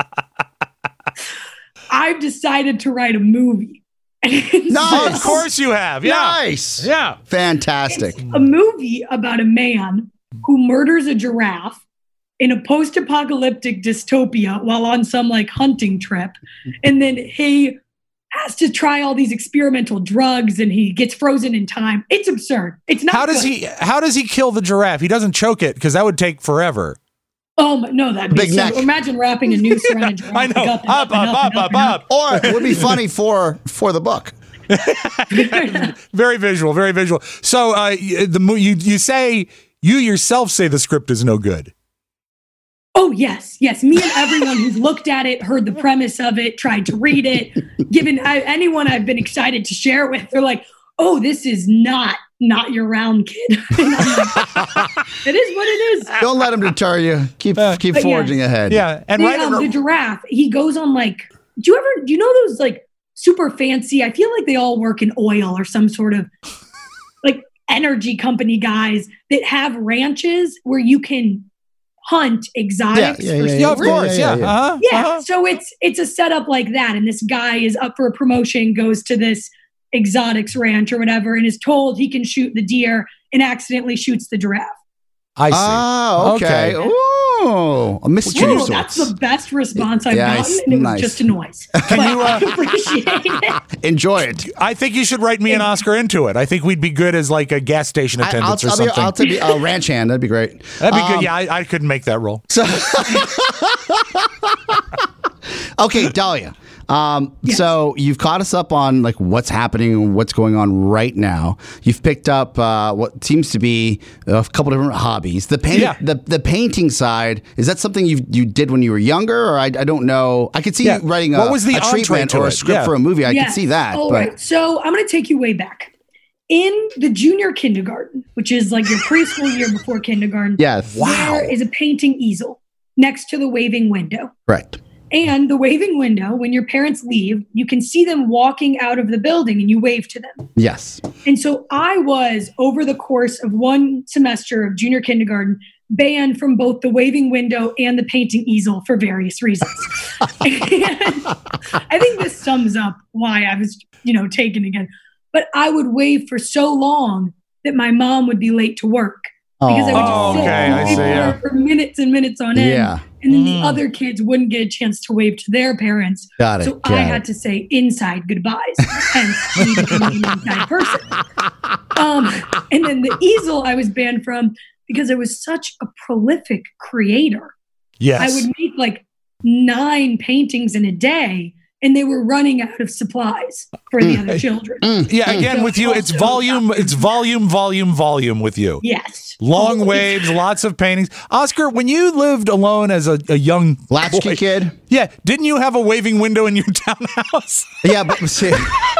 I've decided to write a movie. Nice. Of course you have. Yeah. Nice. Yeah. Fantastic. It's a movie about a man who murders a giraffe in a post-apocalyptic dystopia while on some like hunting trip. And then he has to try all these experimental drugs and he gets frozen in time. It's absurd. It's not How does good. he how does he kill the giraffe? He doesn't choke it because that would take forever. Oh my, no, that'd be Big so, neck. imagine wrapping a noose around a giraffe. I know. Up, and Up, up, and up, and up, and up. Or it would be funny for for the book. Very visual, very visual. So uh, the mo- you you say you yourself say the script is no good. Oh, yes, yes. Me and everyone who's looked at it, heard the premise of it, tried to read it, given I, anyone I've been excited to share it with, they're like, oh, this is not not your round kid. And I'm like, it is what it is. Don't let him deter you. Keep keep But forging yeah. ahead. Yeah, and the, right um, the giraffe, he goes on like, do you ever, do you know those like super fancy, I feel like they all work in oil or some sort of like energy company guys that have ranches where you can hunt exotics. Yeah, yeah, for yeah, yeah, of seafood. course, yeah. yeah, yeah. Uh-huh. Yeah, uh-huh. so it's it's a setup like that, and this guy is up for a promotion, goes to this exotics ranch or whatever, and is told he can shoot the deer and accidentally shoots the giraffe. I see. Oh, okay. Okay. Ooh, a mystery Oh, of that's sorts. the best response I've Yeah, gotten, nice, and it was nice. just a noise. Can But you, uh, I appreciate it. Enjoy it. I think you should write me and Oscar into it. I think we'd be good as like a gas station I, I'll, attendants or I'll be, something. I'll be a ranch hand. That'd be great. That'd be Um, good. Yeah, I, I couldn't make that role. Okay, Dahlia. Um, So you've caught us up on like what's happening and what's going on right now. You've picked up uh, what seems to be a couple different hobbies. The paint, Yeah. the the painting side, is that something you you did when you were younger, or I, I don't know. I could see Yeah. you writing a, What was the a entree treatment to or a it? script Yeah. for a movie. I Yes. could see that. All but right. So I'm going to take you way back. In the junior kindergarten, which is like your preschool year before kindergarten, yes, there is a painting easel next to the waving window. right. And the waving window, when your parents leave, you can see them walking out of the building and you wave to them. Yes. And so I was, over the course of one semester of junior kindergarten, banned from both the waving window and the painting easel for various reasons. And I think this sums up why I was, you know, taken again. But I would wave for so long that my mom would be late to work. Because I would just Oh, sit okay, and I wave see, yeah. for, for minutes and minutes on end. Yeah. And then Mm. the other kids wouldn't get a chance to wave to their parents. Got it. So got I it. had to say inside goodbyes. Hence, me becoming an inside person. Um, and then the easel I was banned from because I was such a prolific creator. Yes. I would make like nine paintings in a day, and they were running out of supplies for the other children. Yeah, again So with you, it's also- volume, it's volume, volume, volume with you. Yes. Long Oh, waves, lots of paintings. Oscar, when you lived alone as a, a young Latchkey boy- kid. yeah, didn't you have a waving window in your townhouse? Yeah, but see,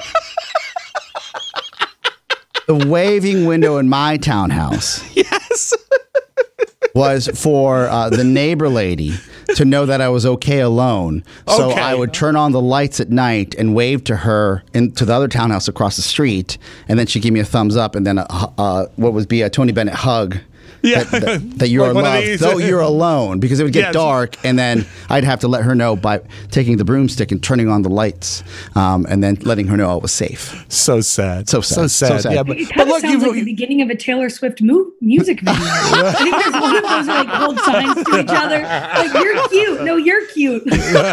the waving window in my townhouse Yes. was for uh, the neighbor lady to know that I was okay alone. So Okay. I would turn on the lights at night and wave to her into the other townhouse across the street, and then she'd give me a thumbs up, and then a, uh, what would be a Tony Bennett hug. Yeah. That, that, that you're Like one of loved, these. though you're alone, because it would get Yes. dark, and then I'd have to let her know by taking the broomstick and turning on the lights, um, and then letting her know I was safe. So sad. So sad. So sad. So sad. Yeah, but, It but kind of look, sounds you've, like the beginning of a Taylor Swift mu- music video. I think there's one of those where, like hold signs to each other. Like, you're cute. No, you're cute.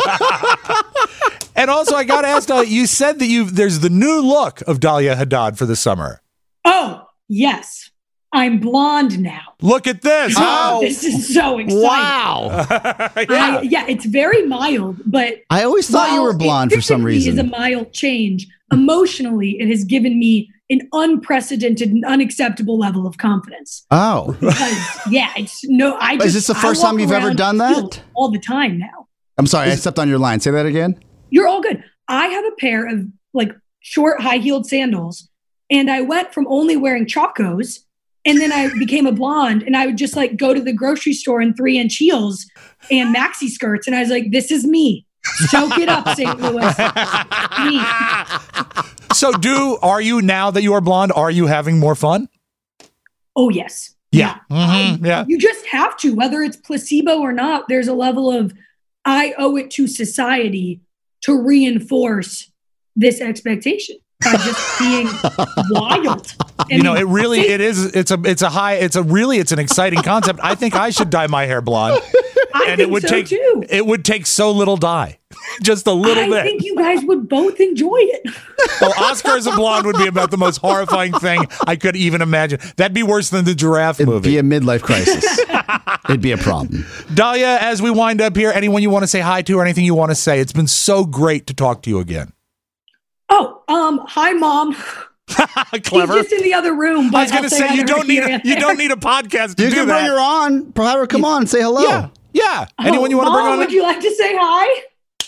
and also I got asked. Uh, you said that you there's the new look of Dahlia Haddad for the summer. Oh, yes. I'm blonde now. Look at this. Oh, this is so exciting. Wow. yeah. I, yeah, it's very mild, but I always thought you while were blonde it for some physically reason. is a mild change. Emotionally, it has given me an unprecedented and unacceptable level of confidence. Oh. Because yeah, it's no. I just, Is this the I first walk time you've ever around done healed that? all the time now? I'm sorry, I stepped on your line. Say that again. You're all good. I have a pair of like short high-heeled sandals. And I went from only wearing Chacos, and then I became a blonde, and I would just like go to the grocery store in three-inch heels and maxi skirts. And I was like, this is me. Soak it up, Saint Louis. Me. So do, are you, now that you are blonde, are you having more fun? Oh, yes. Yeah. Mm-hmm. Um, yeah. You just have to, whether it's placebo or not, there's a level of, I owe it to society to reinforce this expectation by just being wild. I you know, mean, it really, say- it is, it's a, it's a high, it's a really, it's an exciting concept. I think I should dye my hair blonde. I and think it would so take, too. it would take so little dye. Just a little I bit. think you guys would both enjoy it. Oh, Oscar as a blonde would be about the most horrifying thing I could even imagine. That'd be worse than the giraffe It'd movie. be a midlife crisis. It'd be a problem. Dahlia, as we wind up here, anyone you want to say hi to or anything you want to say? It's been so great to talk to you again. Oh, um, hi, Mom. Clever. He's just in the other room. But I was going to say you don't need a, you don't need a podcast to You do can that. bring her on. Have her come on. Say hello. Yeah. Yeah. Anyone Oh, you want to bring Mom, on? would you like to say hi?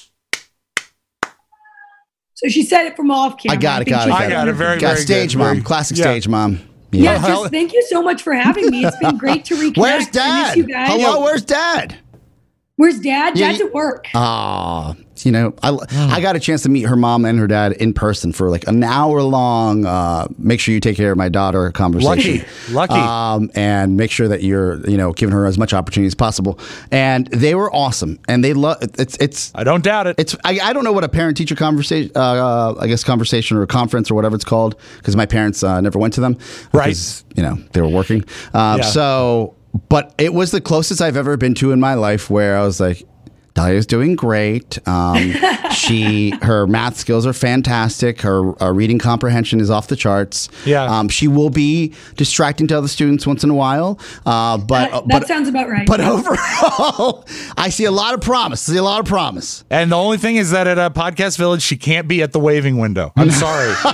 So she said it from off camera. I got it. think Got she it. I Got, got it. Very, got very stage good. mom. Very- Classic yeah. stage mom. Yeah, Yeah. just thank you so much for having me. It's been great to reconnect. Where's I miss Dad? you guys. Hello. Where's Dad? Where's Dad? Yeah, Dad's you- at work. Ah, you know, I, I got a chance to meet her mom and her dad in person for like an hour long. Uh, make sure you take care of my daughter conversation. Lucky, lucky. Um, and make sure that you're, you know, giving her as much opportunity as possible. And they were awesome. And they love it's it's. I don't doubt it. It's I, I don't know what a parent teacher conversation, uh, I guess conversation or conference or whatever it's called, because my parents uh, never went to them. Right. Because, you know, they were working. Um, Yeah. So, but it was the closest I've ever been to in my life where I was like, Dahlia's doing great. Um, she, her math skills are fantastic. Her uh, reading comprehension is off the charts. Yeah. Um, she will be distracting to other students once in a while. Uh, but that, uh, that but sounds about right. but overall, I see a lot of promise. I see a lot of promise. And the only thing is that at a Podcast Village, she can't be at the waving window. I'm sorry. All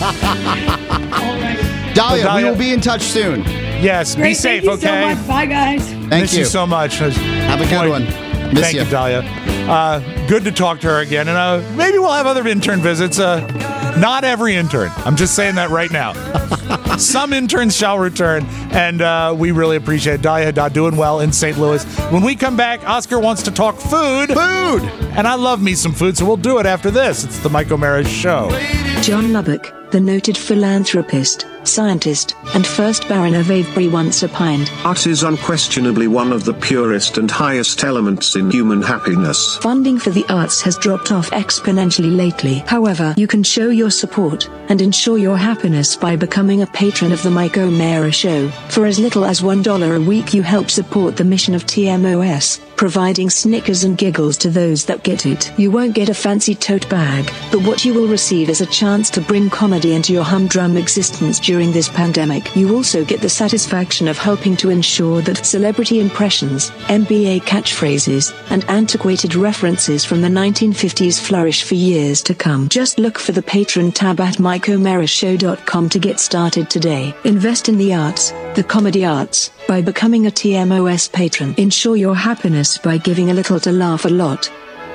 right. Dahlia, Dahlia- we will be in touch soon. Yes, Great. be safe, Thank you okay? so much. Bye, guys. Thank Miss you. you. so much. Have a good Boy, one. Miss Thank you, you. Dahlia. Uh, good to talk to her again. And uh, maybe we'll have other intern visits. Uh, not every intern. I'm just saying that right now. Some interns shall return, and uh, we really appreciate it. Dahlia Haddad doing well in Saint Louis. When we come back, Oscar wants to talk food. Food! And I love me some food, so we'll do it after this. It's the Mike O'Mara Show. John Lubbock, the noted philanthropist, scientist, and first Baron of Avebury once opined, Art is unquestionably one of the purest and highest elements in human happiness. funding for the arts has dropped off exponentially lately. However, you can show your support and ensure your happiness by becoming a patron of the Mike O'Mara Show. For as little as one dollar a week, you help support the mission of T M O S, providing snickers and giggles to those that get it. You won't get a fancy tote bag, but what you will receive is a chance to bring comedy into your humdrum existence during this pandemic. You also get the satisfaction of helping to ensure that celebrity impressions, N B A catchphrases, and antiquated references from the nineteen fifties flourish for years to come. Just look for the Patron tab at mike o'mara show dot com to get started today. Invest in the arts, the comedy arts, by becoming a T M O S patron. Ensure your happiness by giving a little to laugh a lot.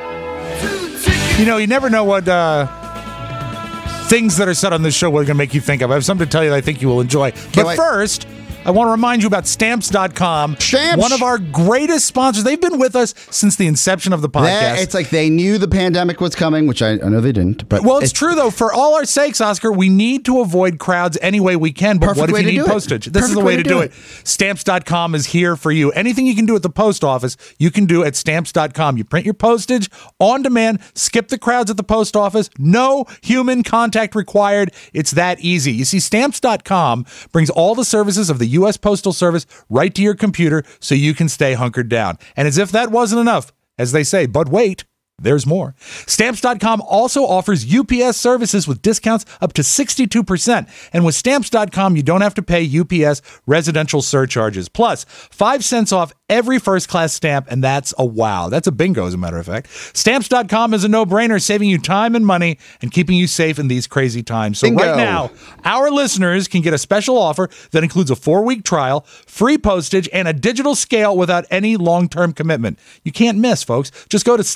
You know, you never know what uh, things that are said on this show are going to make you think of. I have something to tell you that I think you will enjoy. But wait. first, I want to remind you about Stamps dot com. Stamps. One of our greatest sponsors. They've been with us since the inception of the podcast. They- it's like they knew the pandemic was coming, which I, I know they didn't. But Well, it's, true, though. For all our sakes, Oscar, we need to avoid crowds any way we can. But Perfect what if way you to need do it. postage? This is Perfect the way, to do it. Stamps dot com is here for you. Anything you can do at the post office, you can do at Stamps dot com. You print your postage on demand, skip the crowds at the post office, no human contact required. It's that easy. You see, Stamps dot com brings all the services of the U S Postal Service right to your computer so you can stay hunkered down. And as if that wasn't enough, as they say, but wait, there's more. Stamps dot com also offers U P S services with discounts up to sixty-two percent. And with Stamps dot com, you don't have to pay U P S residential surcharges. Plus, five cents off every first-class stamp, and that's a wow. That's a bingo, as a matter of fact. Stamps dot com is a no-brainer, saving you time and money and keeping you safe in these crazy times. So Bingo. right now, our listeners can get a special offer that includes a four-week trial, free postage, and a digital scale without any long-term commitment. You can't miss, folks. Just go to Stamps dot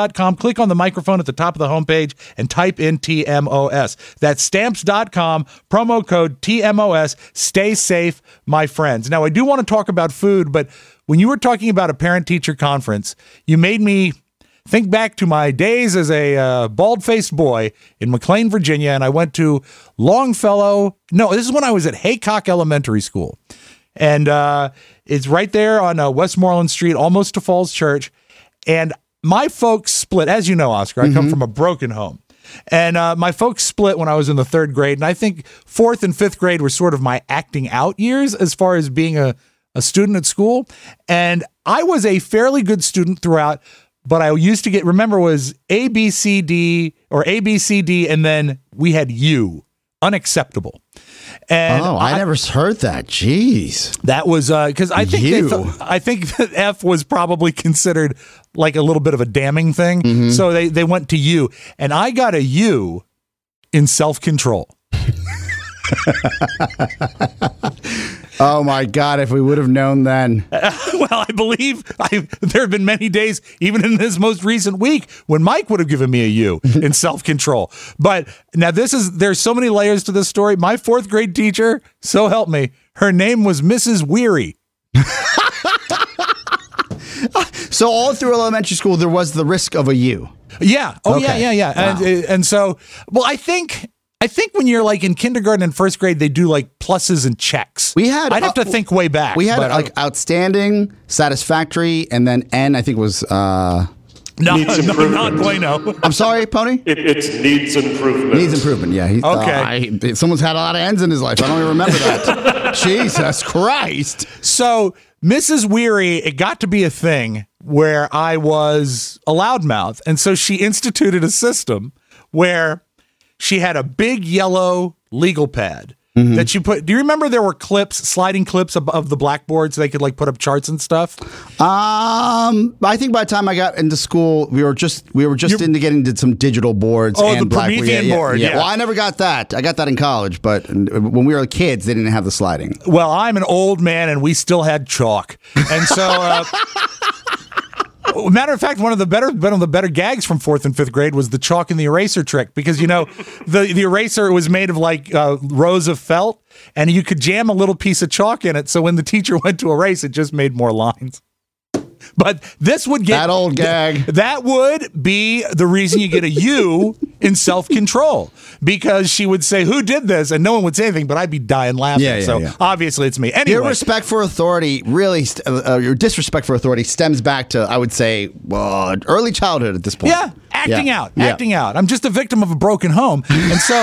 dot com, click on the microphone at the top of the homepage, and type in T M O S. That's Stamps dot com, promo code T M O S. Stay safe, my friends. Now, I do want to talk about food, but when you were talking about a parent-teacher conference, you made me think back to my days as a uh, bald-faced boy in McLean, Virginia, and I went to Longfellow. No, this is when I was at Haycock Elementary School. And uh, it's right there on uh, Westmoreland Street, almost to Falls Church. And my folks split. As you know, Oscar, I mm-hmm. come from a broken home. And uh, my folks split when I was in the third grade. And I think fourth and fifth grade were sort of my acting out years as far as being a, a student at school. And I was a fairly good student throughout. But I used to get, remember, was A, B, C, D, or A, B, C, D, and then we had U, unacceptable. And oh, I, I never heard that. Jeez. That was, because uh, I think they th- I think that F was probably considered like a little bit of a damning thing. Mm-hmm. So they, they went to U, and I got a U in self-control. Oh my God, if we would have known then. Uh, well, I believe I, there have been many days, even in this most recent week, when Mike would have given me a U in self-control. But now this is, there's so many layers to this story. My fourth grade teacher, so help me, her name was Missus Weary. So all through elementary school, there was the risk of a U. Yeah. Oh, okay. yeah, yeah, yeah. Wow. And, and so, well, I think... I think when you're like in kindergarten and first grade, they do like pluses and checks. We had. I'd have to uh, think way back. We had like outstanding, satisfactory, and then N. I think was uh, no, no, not bueno. I'm sorry, Pony. It, it's needs improvement. Needs improvement. Yeah. He's, okay. Uh, I, someone's had a lot of N's in his life. I don't even remember that. Jesus Christ. So Missus Weary, it got to be a thing where I was a loudmouth, and so she instituted a system where she had a big yellow legal pad mm-hmm. that you put. Do you remember there were clips, sliding clips of, of the blackboard so they could like put up charts and stuff? Um, I think by the time I got into school, we were just we were just You're, into getting to some digital boards. Oh, and the Promethean yeah, board. Yeah, yeah. yeah. Well, I never got that. I got that in college, but when we were kids, they didn't have the sliding. Well, I'm an old man, and we still had chalk, and so. Uh, Matter of fact, one of the better one of the better gags from fourth and fifth grade was the chalk and the eraser trick, because you know the the eraser was made of like uh, rows of felt, and you could jam a little piece of chalk in it. So when the teacher went to erase, it just made more lines. But this would get that old gag. Th- that would be the reason you get a U in self-control, because she would say, "Who did this?" and no one would say anything, but I'd be dying laughing. Yeah, yeah, so yeah. obviously it's me. Anyway, your respect for authority really, st- uh, your disrespect for authority stems back to, I would say, well, early childhood at this point. Yeah, acting yeah. out, yeah. acting out. I'm just a victim of a broken home, and so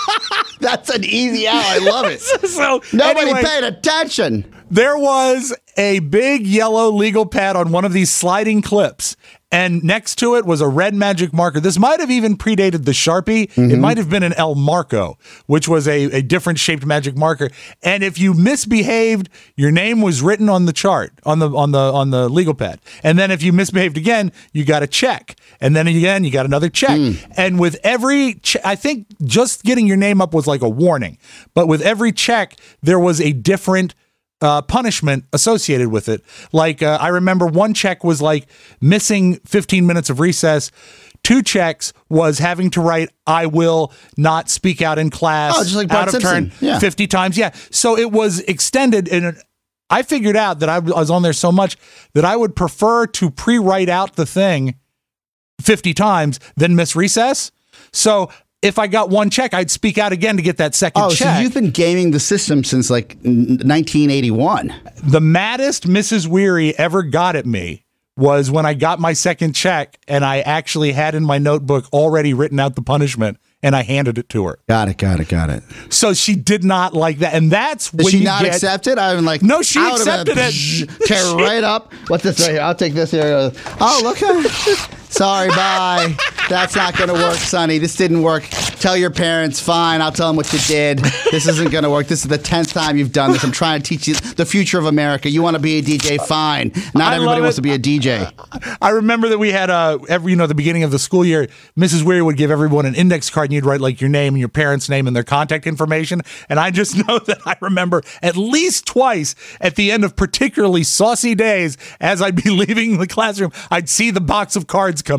that's an easy out. I love it. So nobody anyway, paid attention. There was a big yellow legal pad on one of these sliding clips, and next to it was a red magic marker. This might have even predated the Sharpie. Mm-hmm. It might have been an El Marco, which was a, a different shaped magic marker. And if you misbehaved, your name was written on the chart, on the on the on the legal pad. And then if you misbehaved again, you got a check. And then again, you got another check. Mm. And with every che- I think just getting your name up was like a warning. But with every check, there was a different Uh, punishment associated with it. Like uh, I remember one check was like missing fifteen minutes of recess. Two checks was having to write "I will not speak out in class" oh, just like out Bart of Simpson. turn yeah. fifty times. Yeah, so it was extended, and I figured out that I was on there so much that I would prefer to pre-write out the thing fifty times than miss recess. So if I got one check, I'd speak out again to get that second oh, check. Oh, so you've been gaming the system since like nineteen eighty-one. The maddest Missus Weary ever got at me was when I got my second check and I actually had in my notebook already written out the punishment and I handed it to her. Got it, got it, got it. So she did not like that. And that's Did when she you not get, accept it? I was like, no, she out accepted of it. Tear right up. What's this right here? I'll take this here. Oh, look at Sorry, bye. That's not going to work, Sonny. This didn't work. Tell your parents. Fine, I'll tell them what you did. This isn't going to work. This is the tenth time you've done this. I'm trying to teach you the future of America. You want to be a D J? Fine. Not I everybody wants it. to be a D J. I remember that we had uh, every, you know, the beginning of the school year, Missus Weary would give everyone an index card and you'd write like your name and your parents' name and their contact information. And I just know that I remember at least twice at the end of particularly saucy days, as I'd be leaving the classroom, I'd see the box of cards come out.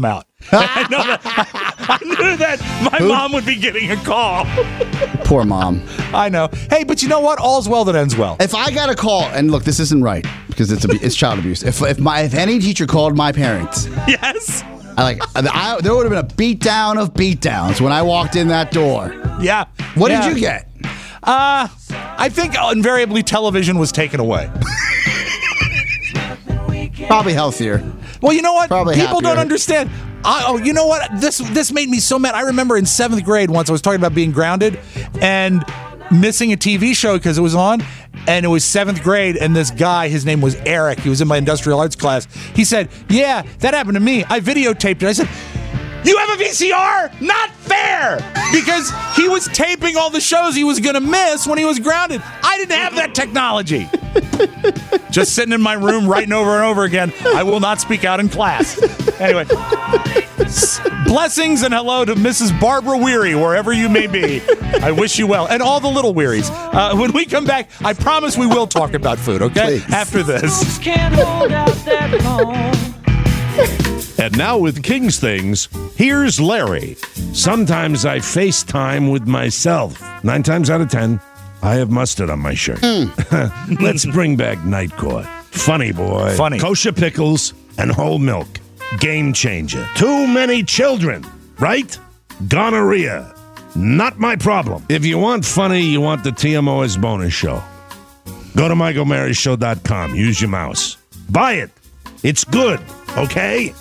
I, know that, I knew that my Who? mom would be getting a call. Poor mom. I know. Hey, but you know what? All's well that ends well. If I got a call, and look, this isn't right because it's abu- it's child abuse. If if my if any teacher called my parents, yes, I like I, there would have been a beatdown of beatdowns when I walked in that door. Yeah. What yeah. did you get? Uh, I think invariably television was taken away. Probably healthier. Well, you know what? Probably People happier. don't understand. I, oh, you know what? This this made me so mad. I remember in seventh grade once I was talking about being grounded and missing a T V show because it was on, and it was seventh grade, and this guy, his name was Eric. He was in my industrial arts class. He said, "Yeah, that happened to me. I videotaped it." I said, "You have a V C R? Not fair!" Because he was taping all the shows he was going to miss when he was grounded. I didn't have that technology. Just sitting in my room writing over and over again, I will not speak out in class. Anyway, s- blessings and hello to Missus Barbara Weary, wherever you may be. I wish you well. And all the little Wearies. Uh, when we come back, I promise we will talk about food, okay? Please. After this. Can't hold out that long. And now with King's Things, here's Larry. Sometimes I FaceTime with myself. Nine times out of ten, I have mustard on my shirt. Let's bring back Night Court. Funny boy. Funny. Kosher pickles and whole milk. Game changer. Too many children, right? Gonorrhea. Not my problem. If you want funny, you want the T M O S bonus show. Go to Michael Mary Show dot com. Use your mouse. Buy it. It's good, okay?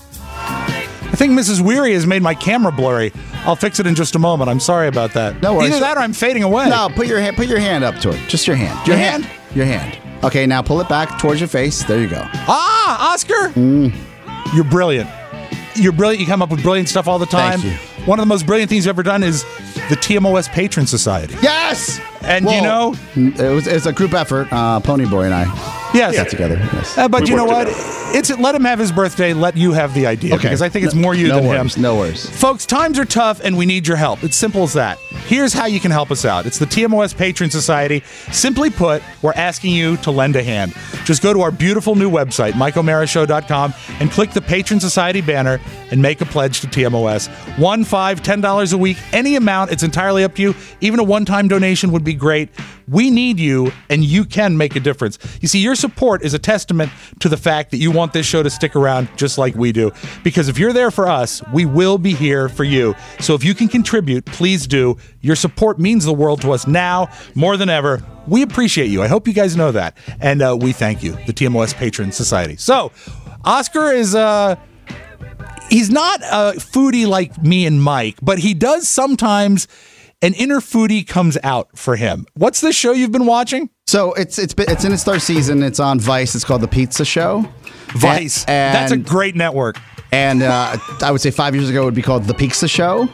I think Missus Weary has made my camera blurry. I'll fix it in just a moment. I'm sorry about that. No worries. Either that or I'm fading away. No, put your hand put your hand up to it. Just your hand. Your hand? Your hand. Okay, now pull it back towards your face. There you go. Ah, Oscar! Mm. You're brilliant. You're brilliant. You come up with brilliant stuff all the time. Thank One of the most brilliant things you've ever done is the T M O S Patron Society. Yes! And Well, you know, it was it's a group effort. Uh, Pony Boy and I yes. got together. Yes. Uh, but We you know worked what? it It's let him have his birthday. Let you have the idea Okay. because I think it's more you no than worries, him. No worries. Folks, times are tough and we need your help. It's simple as that. Here's how you can help us out. It's the T M O S Patron Society. Simply put, we're asking you to lend a hand. Just go to our beautiful new website, Mike O'Mara Show dot com, and click the Patron Society banner and make a pledge to T M O S. One, five, ten dollars a week, any amount. It's entirely up to you. Even a one-time donation would be great. We need you, and you can make a difference. You see, your support is a testament to the fact that you want this show to stick around just like we do. Because if you're there for us, we will be here for you. So if you can contribute, please do. Your support means the world to us now more than ever. We appreciate you. I hope you guys know that. And uh, we thank you, the T M O S Patron Society. So, Oscar is... Uh, he's not a foodie like me and Mike, but he does sometimes... An inner foodie comes out for him. What's this show you've been watching? So it's it's been, it's in its third season. It's on Vice. It's called The Pizza Show. Vice. And, That's a great network. And uh, I would say five years ago it would be called The Pizza Show.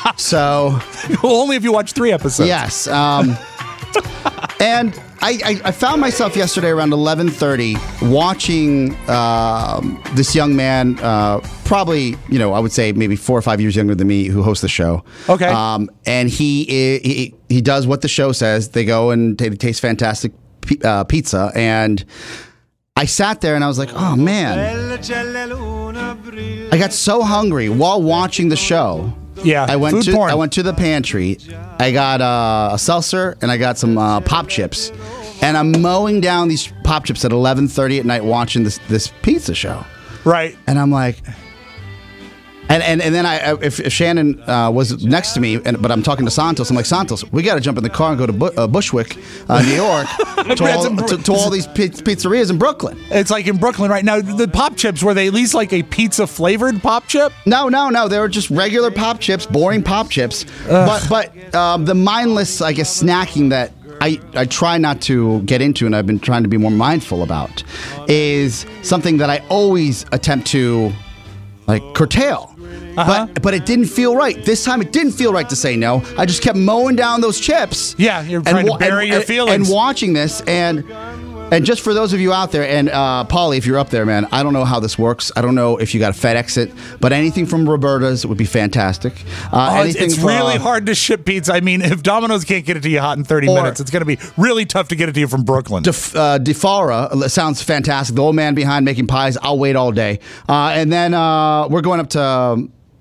So well, only if you watch three episodes. Yes. Um, and I, I, I found myself yesterday around eleven thirty watching um, this young man, uh, probably, you know, I would say maybe four or five years younger than me, who hosts the show. Okay. Um, and he, he he does what the show says. They go and they taste fantastic p- uh, pizza. And I sat there and I was like, oh, man. I got so hungry while watching the show. Yeah, I went food to porn. I went to the pantry. I got uh, a seltzer and I got some uh, pop chips, and I'm mowing down these pop chips at eleven thirty at night watching this this pizza show. Right. And I'm like, and and, and then I if, if Shannon uh, was next to me, and but I'm talking to Santos, I'm like, Santos, we got to jump in the car and go to Bu- uh, Bushwick, uh, New York, to, all, to, to all these pi- pizzerias in Brooklyn. It's like in Brooklyn right now. The pop chips, were they at least like a pizza flavored pop chip? No, no, no. They were just regular pop chips, boring pop chips. Ugh. But but um, the mindless, I guess, snacking that I, I try not to get into, and I've been trying to be more mindful about, is something that I always attempt to like curtail. Uh-huh. But but it didn't feel right. This time it didn't feel right to say no. I just kept mowing down those chips. Yeah, you're trying to bury and, your and, feelings. And watching this, and and just for those of you out there, and uh, Paulie, if you're up there, man, I don't know how this works. I don't know if you got to FedEx it, but anything from Roberta's would be fantastic. Uh, Oh, it's anything it's from, really uh, hard to ship pizza. I mean, if Domino's can't get it to you hot in thirty Or- minutes, it's going to be really tough to get it to you from Brooklyn. Def, uh, DeFara sounds fantastic. The old man behind making pies. I'll wait all day. Uh, and then uh, we're going up to um,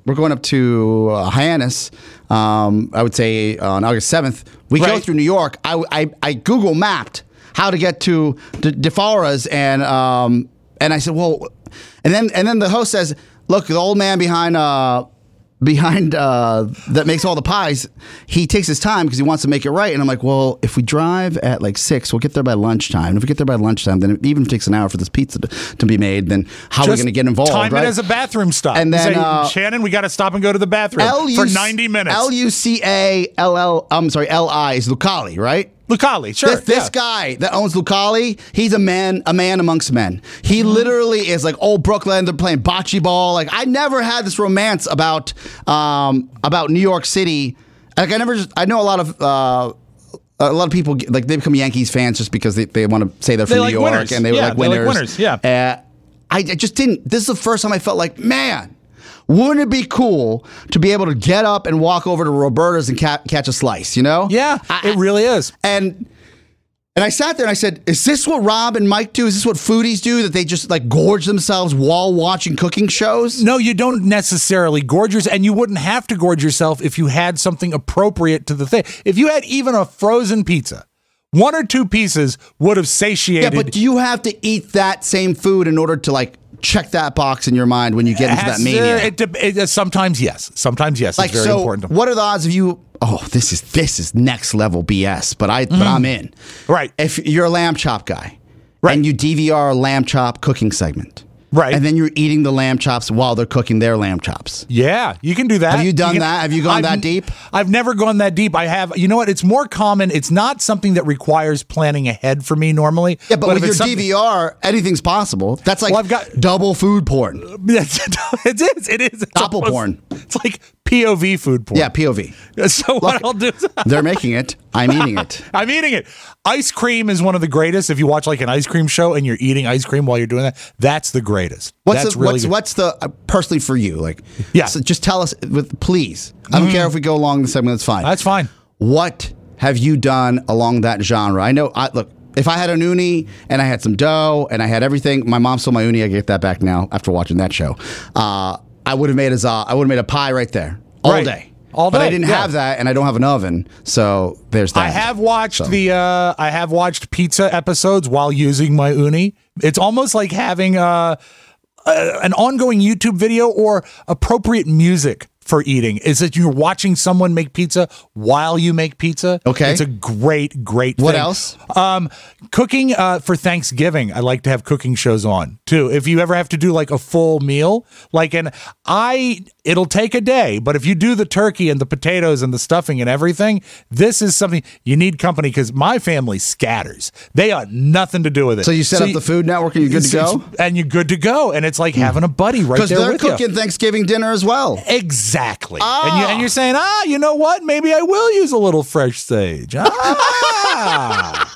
we're going up to uh, Hyannis. Um, I would say on August seventh. We Right. go through New York. I, I, I Google mapped how to get to D- DeFara's, and um, and I said, well, and then and then the host says, look, the old man behind uh behind uh that makes all the pies, he takes his time because he wants to make it right. And I'm like, well, if we drive at like six, we'll get there by lunchtime. And if we get there by lunchtime, then even if it takes an hour for this pizza to, to be made, then how are we Just going to get involved? Time right? it as a bathroom stop. And then Say, uh, Shannon, we got to stop and go to the bathroom L U for ninety minutes. L U C A L L. I'm sorry, L I is Lucali, right? Lucali, sure. This, this yeah. guy that owns Lucali, he's a man, a man amongst men. He Mm-hmm. literally is like old Brooklyn. They're playing bocce ball. Like I never had this romance about um, about New York City. Like I never. Just, I know a lot of. Uh, a lot of people get- like they become Yankees fans just because they, they want to say they're They from like New York winners. and they Yeah, like they like winners. winners, yeah. Uh, I, I just didn't. This is the first time I felt like, man, wouldn't it be cool to be able to get up and walk over to Roberta's and ca- catch a slice? You know? Yeah, I, it really is. And and I sat there and I said, is this what Rob and Mike do? Is this what foodies do? That they just like gorge themselves while watching cooking shows? No, you don't necessarily gorge yourself, and you wouldn't have to gorge yourself if you had something appropriate to the thing. If you had even a frozen pizza, one or two pieces would have satiated. Yeah, but do you have to eat that same food in order to like check that box in your mind when you get into Has that mania? there- it, de- it, uh, sometimes yes, sometimes yes. Like it's very so, important. what are the odds of you? Oh, this is this is next level B S. But I but I'm in. Right. If you're a lamb chop guy, Right. and you D V R a lamb chop cooking segment, Right. and then you're eating the lamb chops while they're cooking their lamb chops. Yeah, you can do that. Have you done can- that? Have you gone I've- that deep? I've never gone that deep. I have. You know what? It's more common. It's not something that requires planning ahead for me normally. Yeah, but, with if your it's something- D V R, anything's possible. That's like Well, I've got- double food porn. it is. It is. It's Doppel almost- porn. It's like P O V food porn. Yeah, P O V. So what I'll do is They're making it. I'm eating it. I'm eating it. Ice cream is one of the greatest. If you watch like an ice cream show and you're eating ice cream while you're doing that, that's the greatest. What's that's the, really what's good. what's the uh, personally for you? Like, Yeah. so just tell us with please. I don't Mhm. care if we go along the segment. That's fine. That's fine. What have you done along that genre? I know. I look. If I had an uni and I had some dough and I had everything, my mom stole my uni. I get that back now after watching that show. Uh, I would have made a za- I would have made a pie right there all Right. day. All But I day, didn't yeah. have that, and I don't have an oven, so there's that. I have watched So. the uh, I have watched pizza episodes while using my uni. It's almost like having uh, a, an ongoing YouTube video or appropriate music for eating. Is that you're watching someone make pizza while you make pizza? Okay. It's a great, great What thing. else? Um, cooking uh, for Thanksgiving. I like to have cooking shows on too. If you ever have to do like a full meal, like an I, it'll take a day, but if you do the turkey and the potatoes and the stuffing and everything, this is something you need company because my family scatters. They got nothing to do with it. So you set up you- the Food Network and you're good to it's- go? and you're good to go. And it's like having a buddy right Because there they're with cooking you. Thanksgiving dinner as well. Exactly. And, you, and you're saying, ah, you know what? Maybe I will use a little fresh sage. Ah.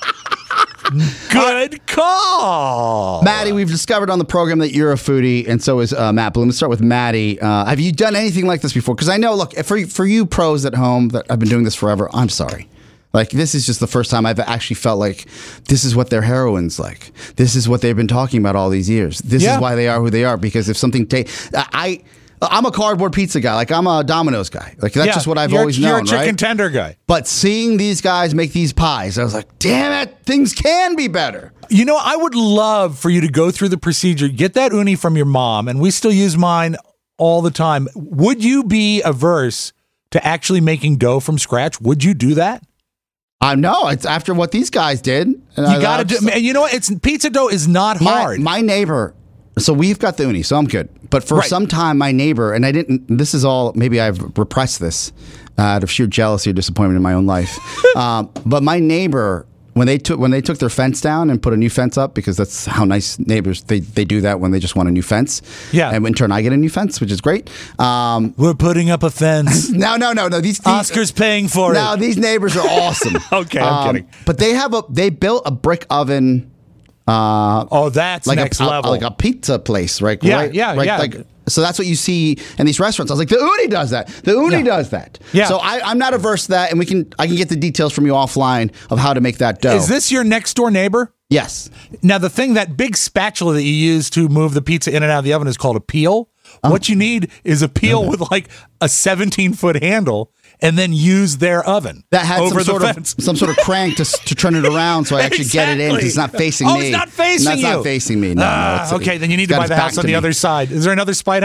Good call. Maddie, we've discovered on the program that you're a foodie, and so is uh, Matt. But let me start with Maddie. Uh, have you done anything like this before? Because I know, look, for for you pros at home that have been doing this forever, I'm sorry. Like, this is just the first time I've actually felt like this is what their heroine's like. This is what they've been talking about all these years. This Yeah. is why they are who they are. Because if something ta- I. I'm a cardboard pizza guy. Like, I'm a Domino's guy. Like, that's Yeah, just what I've you're- always you're known, a chicken right? tender guy. But seeing these guys make these pies, I was like, damn it, things can be better. You know, I would love for you to go through the procedure, get that uni from your mom, and we still use mine all the time. Would you be averse to actually making dough from scratch? Would you do that? I know. It's after what these guys did. And I- You got to do. I've- And you know what? It's pizza dough is not My, hard. my neighbor, so we've got the uni, so I'm good. But for Right. some time, my neighbor, and I didn't, this is all, maybe I've repressed this uh, out of sheer jealousy or disappointment in my own life. um, but my neighbor, when they took when they took their fence down and put a new fence up, because that's how nice neighbors, they, they do that when they just want a new fence. Yeah. And in turn, I get a new fence, which is great. Um, We're putting up a fence. no, no, no, no. These, these Oscar's paying for No, it. these neighbors are awesome. Okay, I'm Um, kidding. But they have a, they built a brick oven. Uh, Oh, that's like next a, level. like a pizza place, right? Yeah, right, yeah, right, yeah. Like, so that's what you see in these restaurants. I was like, the uni does that. The uni Yeah. does that. Yeah. So I, I'm not averse to that, and we can I can get the details from you offline of how to make that dough. Is this your next door neighbor? Yes. Now, the thing, that big spatula that you use to move the pizza in and out of the oven is called a peel. What you need is a peel with like a seventeen foot handle, and then use their oven that had over some the sort fence. of some sort of crank to to turn it around, so I actually exactly. get it in. 'Cause it's not facing oh, me. it's not facing That's you. not facing me. No, Ah, no. It's, okay, then you need it's to got buy its the back house on to the me. other side. Is there another spite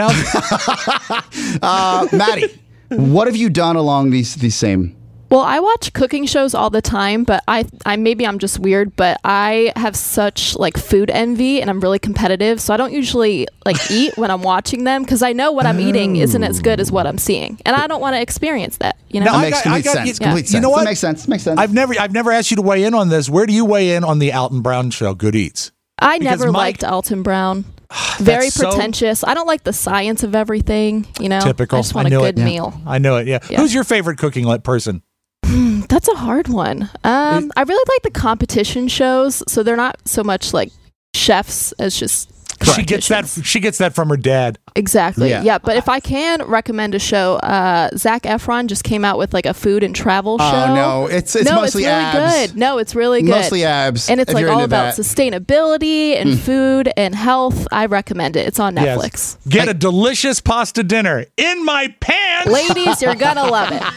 house? uh, Maddie, what have you done along these these same? Well, I watch cooking shows all the time, but I, I maybe I'm just weird, but I have such like food envy and I'm really competitive, so I don't usually like eat when I'm watching them because I know what I'm eating isn't as good as what I'm seeing, and I don't want to experience that. You know, That Now, I makes got- complete I got- sense. yeah. Complete You sense. know That what? makes sense. Makes sense. I've never I've never asked you to weigh in on this. Where do you weigh in on the Alton Brown show, Good Eats? I Because never Mike- liked Alton Brown. Very so- pretentious. I don't like the science of everything. You know, Typical. I just want I a knew good it. meal. I know it. Yeah. Yeah. Who's your favorite cooking lit person? That's a hard one. Um, I really like the competition shows, so they're not so much like chefs as just She gets that. She gets that from her dad. exactly. Yeah. Yeah. but if I can recommend a show, uh, Zac Efron just came out with like a food and travel show. Oh no, it's it's no, mostly it's really abs. good. No, it's really good. Mostly abs. And it's if like you're all into about that. sustainability and Mm. food and health. I recommend it. It's on Netflix. Yes. Get a delicious pasta dinner in my pants. Ladies, you're gonna love it.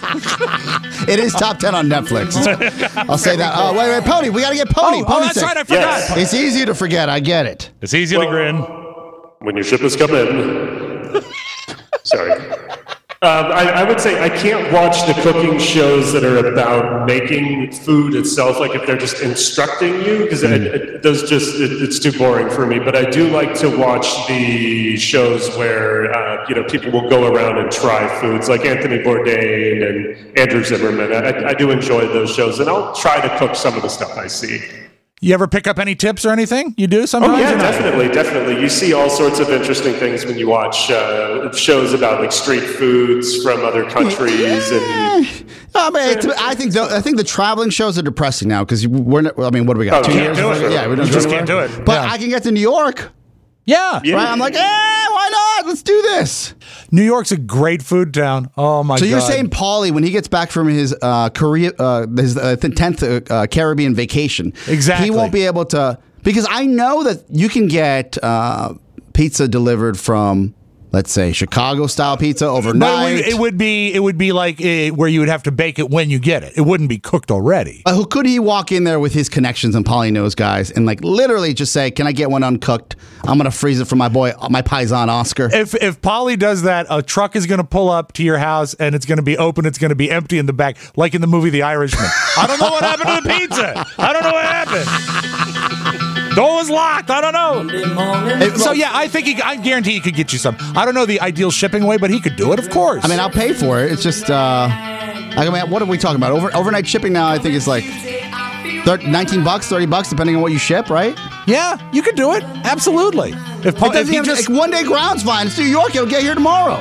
It is top ten on Netflix. I'll say that. Oh wait, wait, Pony. We gotta get Pony. Oh, oh, Pony that's sick. right, I forgot. Yes. It's easy to forget. I get it. It's easy to grin. When your shipments come in. Sorry. Um, I, I would say I can't watch the cooking shows that are about making food itself, like if they're just instructing you, because those just, it, it's too boring for me. But I do like to watch the shows where, uh, you know, people will go around and try foods, like Anthony Bourdain and Andrew Zimmerman. I, I do enjoy those shows, and I'll try to cook some of the stuff I see. You ever pick up any tips or anything? You do sometimes? Oh yeah, or not? definitely, definitely. You see all sorts of interesting things when you watch uh, shows about like street foods from other countries. And I mean, it's- I think the, I think the traveling shows are depressing now because we're. Not, I mean, what do we got? Oh, Two can't years? do it. Yeah, we don't You just do can't do it. But Yeah. I can get to New York. Yeah. Yeah. Right? I'm like, eh, why not? Let's do this. New York's a great food town. Oh my So god. you're saying Paulie, when he gets back from his uh, Korea, uh, his uh, tenth uh, Caribbean vacation, Exactly. he won't be able to, because I know that you can get uh, pizza delivered from, let's say, Chicago style pizza But overnight. it would, it would be it would be like uh, where you would have to bake it when you get it. It wouldn't be cooked already. Uh, who could he walk in there with his connections and Paulie knows guys and like literally just say, "Can I get one uncooked? I'm gonna freeze it for my boy, my paisan Oscar." If if Polly does that, a truck is going to pull up to your house and it's going to be open. It's going to be empty in the back, like in the movie The Irishman. I don't know what happened to the pizza. I don't know what happened. Door was locked. I don't know. So yeah, I think he, I guarantee he could get you some. I don't know the ideal shipping way, but he could do it, of course. I mean, I'll pay for it. It's just, uh, I mean, what are we talking about? Over, overnight shipping now, I think is like thirty, nineteen bucks, thirty bucks, depending on what you ship, right? yeah, you could do it. Absolutely. If, It Paul, if doesn't he even, just like, one day ground's fine. It's New York. It'll get here tomorrow.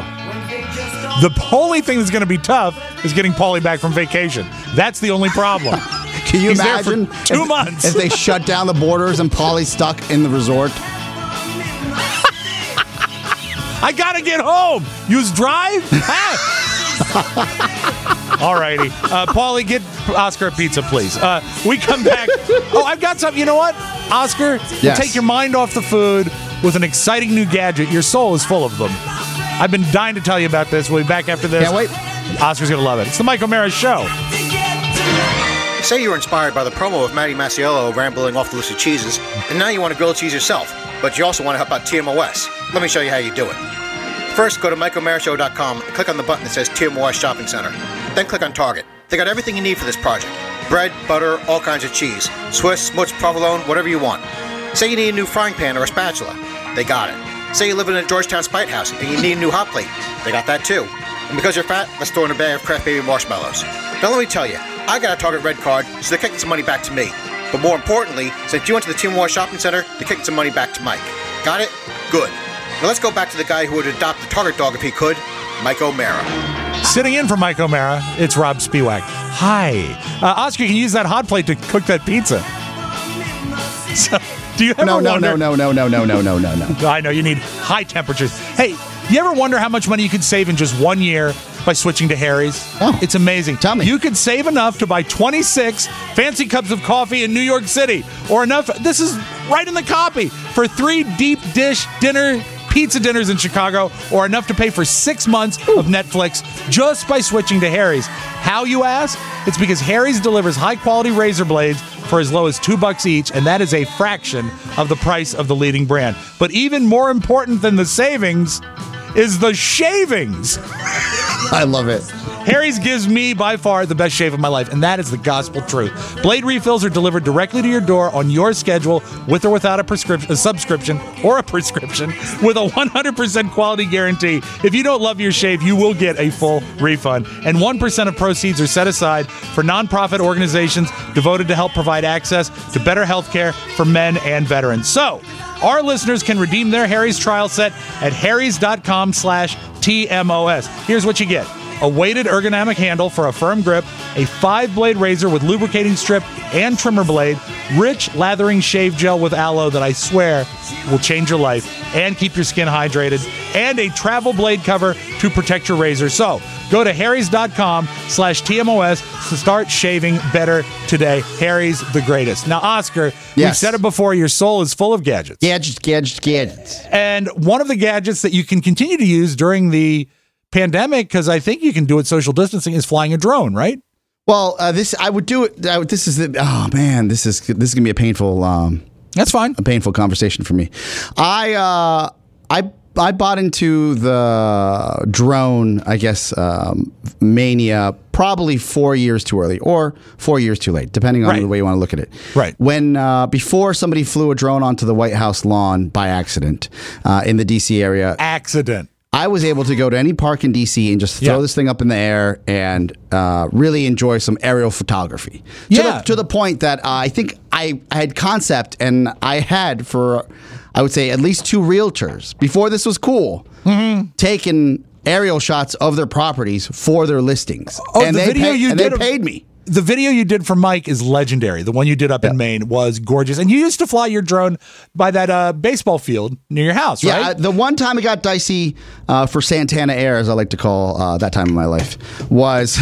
the only thing that's going to be tough is getting Paulie back from vacation. That's the only problem. Can you He's there for imagine two if, months. if they shut down the borders and Paulie's stuck in the resort? I gotta get home. Use drive. All righty, uh, Paulie, get Oscar a pizza, please. Uh, we come back. Oh, I've got something. You know what, Oscar? Yes. We'll take your mind off the food with an exciting new gadget. Your soul is full of them. I've been dying to tell you about this. We'll be back after this. Can't wait. Oscar's gonna love it. It's the Mike O'Mara Show. Say you were inspired by the promo of Matty Masiello rambling off the list of cheeses, and now you want to grill cheese yourself, but you also want to help out T M O S. Let me show you how you do it. First, go to Mike O'Mara Show dot com and click on the button that says T M O S Shopping Center. Then click on Target. They got everything you need for this project. Bread, butter, all kinds of cheese. Swiss, Smuts, provolone, whatever you want. Say you need a new frying pan or a spatula. They got it. Say you live in a Georgetown Spite House and you need a new hot plate. They got that too. And because you're fat, let's throw in a bag of Kraft Baby marshmallows. Now let me tell you, I got a Target Red card, so they're kicking some money back to me. But more importantly, since you went to the T M O S Shopping Center, they're kicking some money back to Mike. Got it? Good. Now let's go back to the guy who would adopt the Target dog if he could, Mike O'Mara. Sitting in for Mike O'Mara, it's Rob Spiewak. Hi. Uh, Oscar, you can use that hot plate to cook that pizza. So, do you ever No, no, wonder... no, no, no, no, no, no, no, no. I know, you need high temperatures. Hey, you ever wonder how much money you could save in just one year by switching to Harry's? Oh. It's amazing. Tell me. You could save enough to buy twenty-six fancy cups of coffee in New York City, or enough, this is right in the copy, for three deep dish dinner pizza dinners in Chicago, or enough to pay for six months of Netflix just by switching to Harry's. How, you ask? It's because Harry's delivers high-quality razor blades for as low as two bucks each, and that is a fraction of the price of the leading brand. But even more important than the savings is the shavings. I love it. Harry's gives me, by far, the best shave of my life, and that is the gospel truth. Blade refills are delivered directly to your door on your schedule, with or without a prescription, a subscription, or a prescription, with a one hundred percent quality guarantee. If you don't love your shave, you will get a full refund. And one percent of proceeds are set aside for nonprofit organizations devoted to help provide access to better health care for men and veterans. So, our listeners can redeem their Harry's trial set at harrys.com slash TMOS. Here's what you get. A weighted ergonomic handle for a firm grip, a five-blade razor with lubricating strip and trimmer blade, rich lathering shave gel with aloe that I swear will change your life and keep your skin hydrated, and a travel blade cover to protect your razor. So, go to harrys.com slash TMOS to start shaving better today. Harry's the greatest. Now, Oscar, Yes. we've said it before, your soul is full of gadgets. Gadgets, gadgets, gadgets. And one of the gadgets that you can continue to use during the pandemic, because I think you can do it social distancing, is flying a drone, right? Well, uh, this I would do it. I would, this is the, oh man, this is this is gonna be a painful. Um, That's fine. A painful conversation for me. I uh, I I bought into the drone, I guess, um, mania probably four years too early or four years too late, depending on Right. the way you want to look at it. Right. When uh, before somebody flew a drone onto the White House lawn by accident uh, in the D C area. Accident. I was able to go to any park in D C and just throw Yeah. this thing up in the air and uh, really enjoy some aerial photography. To, Yeah. the, to the point that uh, I think I, I had concept and I had for, I would say, at least two realtors before this was cool, Mm-hmm. taken aerial shots of their properties for their listings. Oh, and the they video pay- you and did they of- paid me. The video you did for Mike is legendary. The one you did up in Maine was gorgeous. And you used to fly your drone by that uh, baseball field near your house, Yeah, right? uh, the one time it got dicey uh, for Santana Air, as I like to call uh, that time in my life, was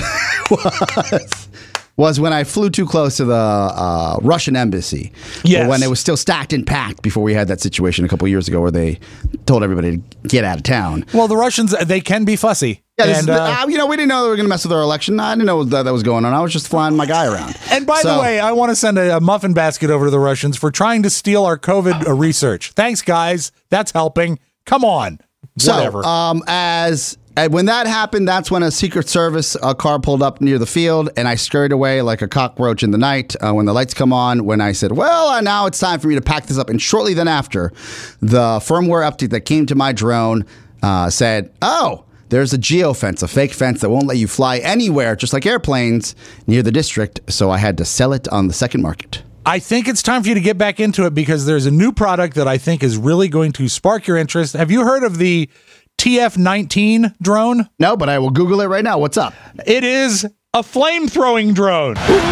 was was when I flew too close to the uh, Russian embassy. Yes. When it was still stacked and packed before we had that situation a couple years ago where they told everybody to get out of town. Well, the Russians, they can be fussy. Yeah, this and, is the- uh, uh, you know, we didn't know they were going to mess with our election. I didn't know that, that was going on. I was just flying my guy around. And by So- the way, I want to send a, a muffin basket over to the Russians for trying to steal our COVID uh, research. Thanks, guys. That's helping. Come on. Whatever. So, um, as uh, when that happened, that's when a Secret Service uh, car pulled up near the field, and I scurried away like a cockroach in the night uh, when the lights come on. When I said, "Well, uh, now it's time for me to pack this up," and shortly then after, the firmware update that came to my drone uh, said, "Oh, there's a geofence, a fake fence that won't let you fly anywhere, just like airplanes, near the district." So I had to sell it on the second market. I think it's time for you to get back into it because there's a new product that I think is really going to spark your interest. Have you heard of the T F nineteen drone? No, but I will Google it right now. What's up? It is a flame-throwing drone.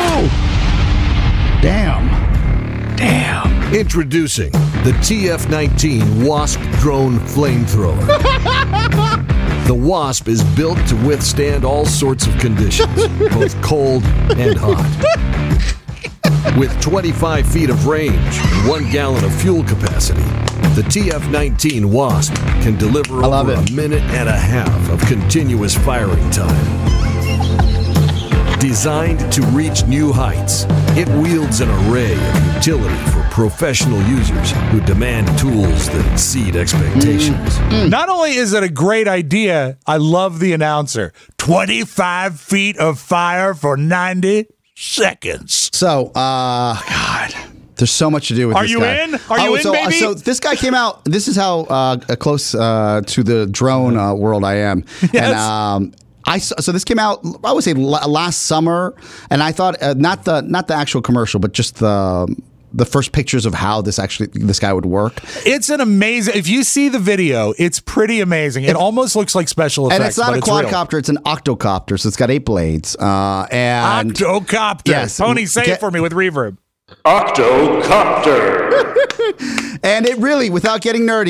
Damn. Damn. Introducing the T F nineteen Wasp Drone Flamethrower. The Wasp is built to withstand all sorts of conditions, both cold and hot. With twenty-five feet of range and one gallon of fuel capacity, the T F nineteen Wasp can deliver over a minute and a half of continuous firing time. Designed to reach new heights, it wields an array of utility for professional users who demand tools that exceed expectations. Not only is it a great idea, I love the announcer. twenty-five feet of fire for ninety seconds. So, uh, God, there's so much to do with Are this you guy. in? Are you Oh, in, so, baby? So this guy came out. This is how uh, close uh, to the drone uh, world I am. Yes. And um, I saw, so this came out. I would say la- last summer, and I thought uh, not the not the actual commercial, but just the. The first pictures of how this actually this guy would work. It's an amazing. If you see the video, it's pretty amazing. It, it almost looks like special effects, and it's not but a it's real. quadcopter; it's an octocopter. So it's got eight blades. Uh, and Octocopter. Yes. Pony, say Get- it for me with reverb. Octocopter. And it really, without getting nerdy,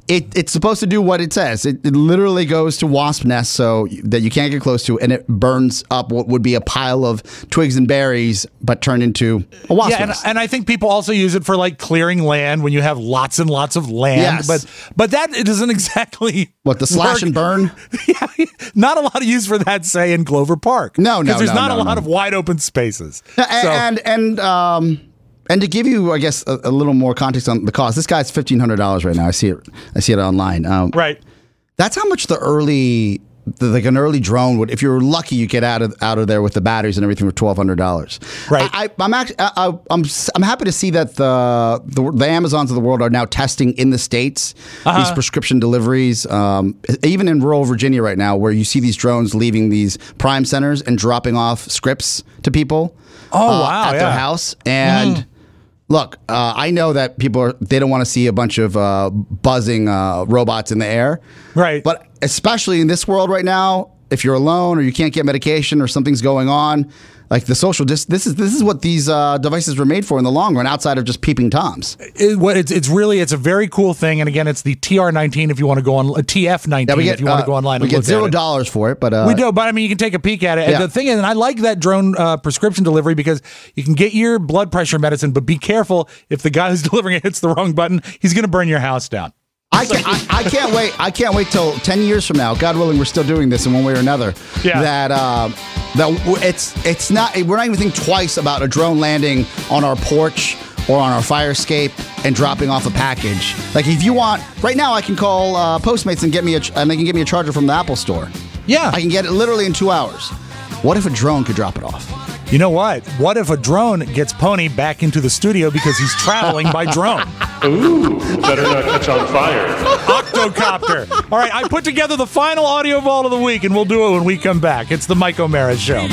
it, it's supposed to do what it says. It, it literally goes to wasp nests so that you can't get close to, and it burns up what would be a pile of twigs and berries, but turned into a wasp yeah, and, nest. and I think people also use it for like clearing land when you have lots and lots of land. Yes. But but that it doesn't exactly what the slash work. and burn. Yeah, not a lot of use for that, say in Glover Park. No, no, because there's no, not no, a lot no. of wide open spaces. And So- and and, um, and to give you, I guess, a, a little more context on the cost, this guy's fifteen hundred dollars right now. I see it. I see it online. Um, right. That's how much the early, the, like an early drone would. If you're lucky, you get out of out of there with the batteries and everything for twelve hundred dollars. Right. I, I, I'm actually, I, I, I'm I'm happy to see that the, the the Amazons of the world are now testing in the States Uh-huh. these prescription deliveries. Um, even in rural Virginia right now, where you see these drones leaving these Prime centers and dropping off scripts to people. Oh, uh, wow, At their yeah. house. And Mhm. look, uh, I know that people are, they don't want to see a bunch of uh, buzzing uh, robots in the air. Right. But especially in this world right now, if you're alone or you can't get medication or something's going on, like the social dis- this is this is what these uh, devices were made for in the long run, outside of just peeping toms. It, what it's it's really it's a very cool thing, and again, it's the T R nineteen if you want to go on uh, T F nineteen if you want to go online. We and get look zero at it. dollars for it, but uh, we do, but I mean, you can take a peek at it. Yeah. And the thing is, and I like that drone uh, prescription delivery because you can get your blood pressure medicine, but be careful if the guy who's delivering it hits the wrong button, he's going to burn your house down. I, can, I, I can't wait. I can't wait till ten years from now. God willing, we're still doing this in one way or another. Yeah. That uh, that w- it's it's not. We're not even thinking twice about a drone landing on our porch or on our fire escape and dropping off a package. Like if you want, right now I can call uh, Postmates and get me a ch- and they can get me a charger from the Apple Store. Yeah, I can get it literally in two hours. What if a drone could drop it off? You know what? What if a drone gets Pony back into the studio because he's traveling by drone? Ooh, better not catch on fire. Octocopter. All right, I put together the final audio vault of the week, and we'll do it when we come back. It's the Mike O'Mara Show.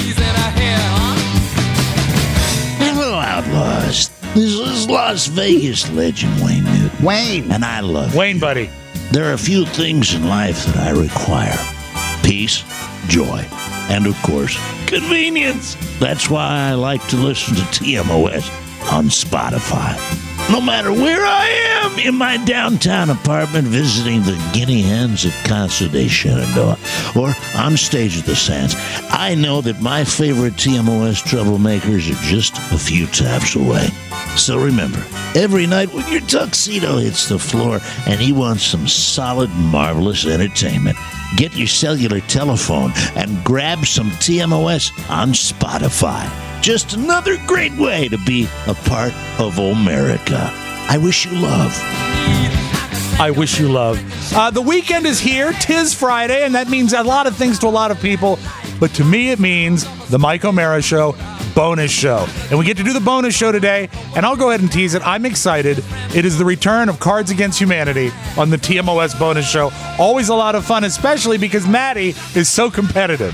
Hello, Outlaws. This is Las Vegas legend Wayne Newton. Wayne. And I love Wayne, you. buddy. There are a few things in life that I require. Peace, joy, and of course, convenience. That's why I like to listen to T M O S on Spotify. No matter where I am in my downtown apartment visiting the guinea hens at Casa de Shenandoah or on stage at the Sands, I know that my favorite T M O S troublemakers are just a few taps away. So remember, every night when your tuxedo hits the floor and you want some solid, marvelous entertainment, get your cellular telephone and grab some T M O S on Spotify. Just another great way to be a part of America. I wish you love. I wish you love. Uh, the weekend is here. 'Tis Friday, and that means a lot of things to a lot of people. But to me, it means the Mike O'Mara Show bonus show. And we get to do the bonus show today, and I'll go ahead and tease it. I'm excited. It is the return of Cards Against Humanity on the T M O S bonus show. Always a lot of fun, especially because Maddie is so competitive.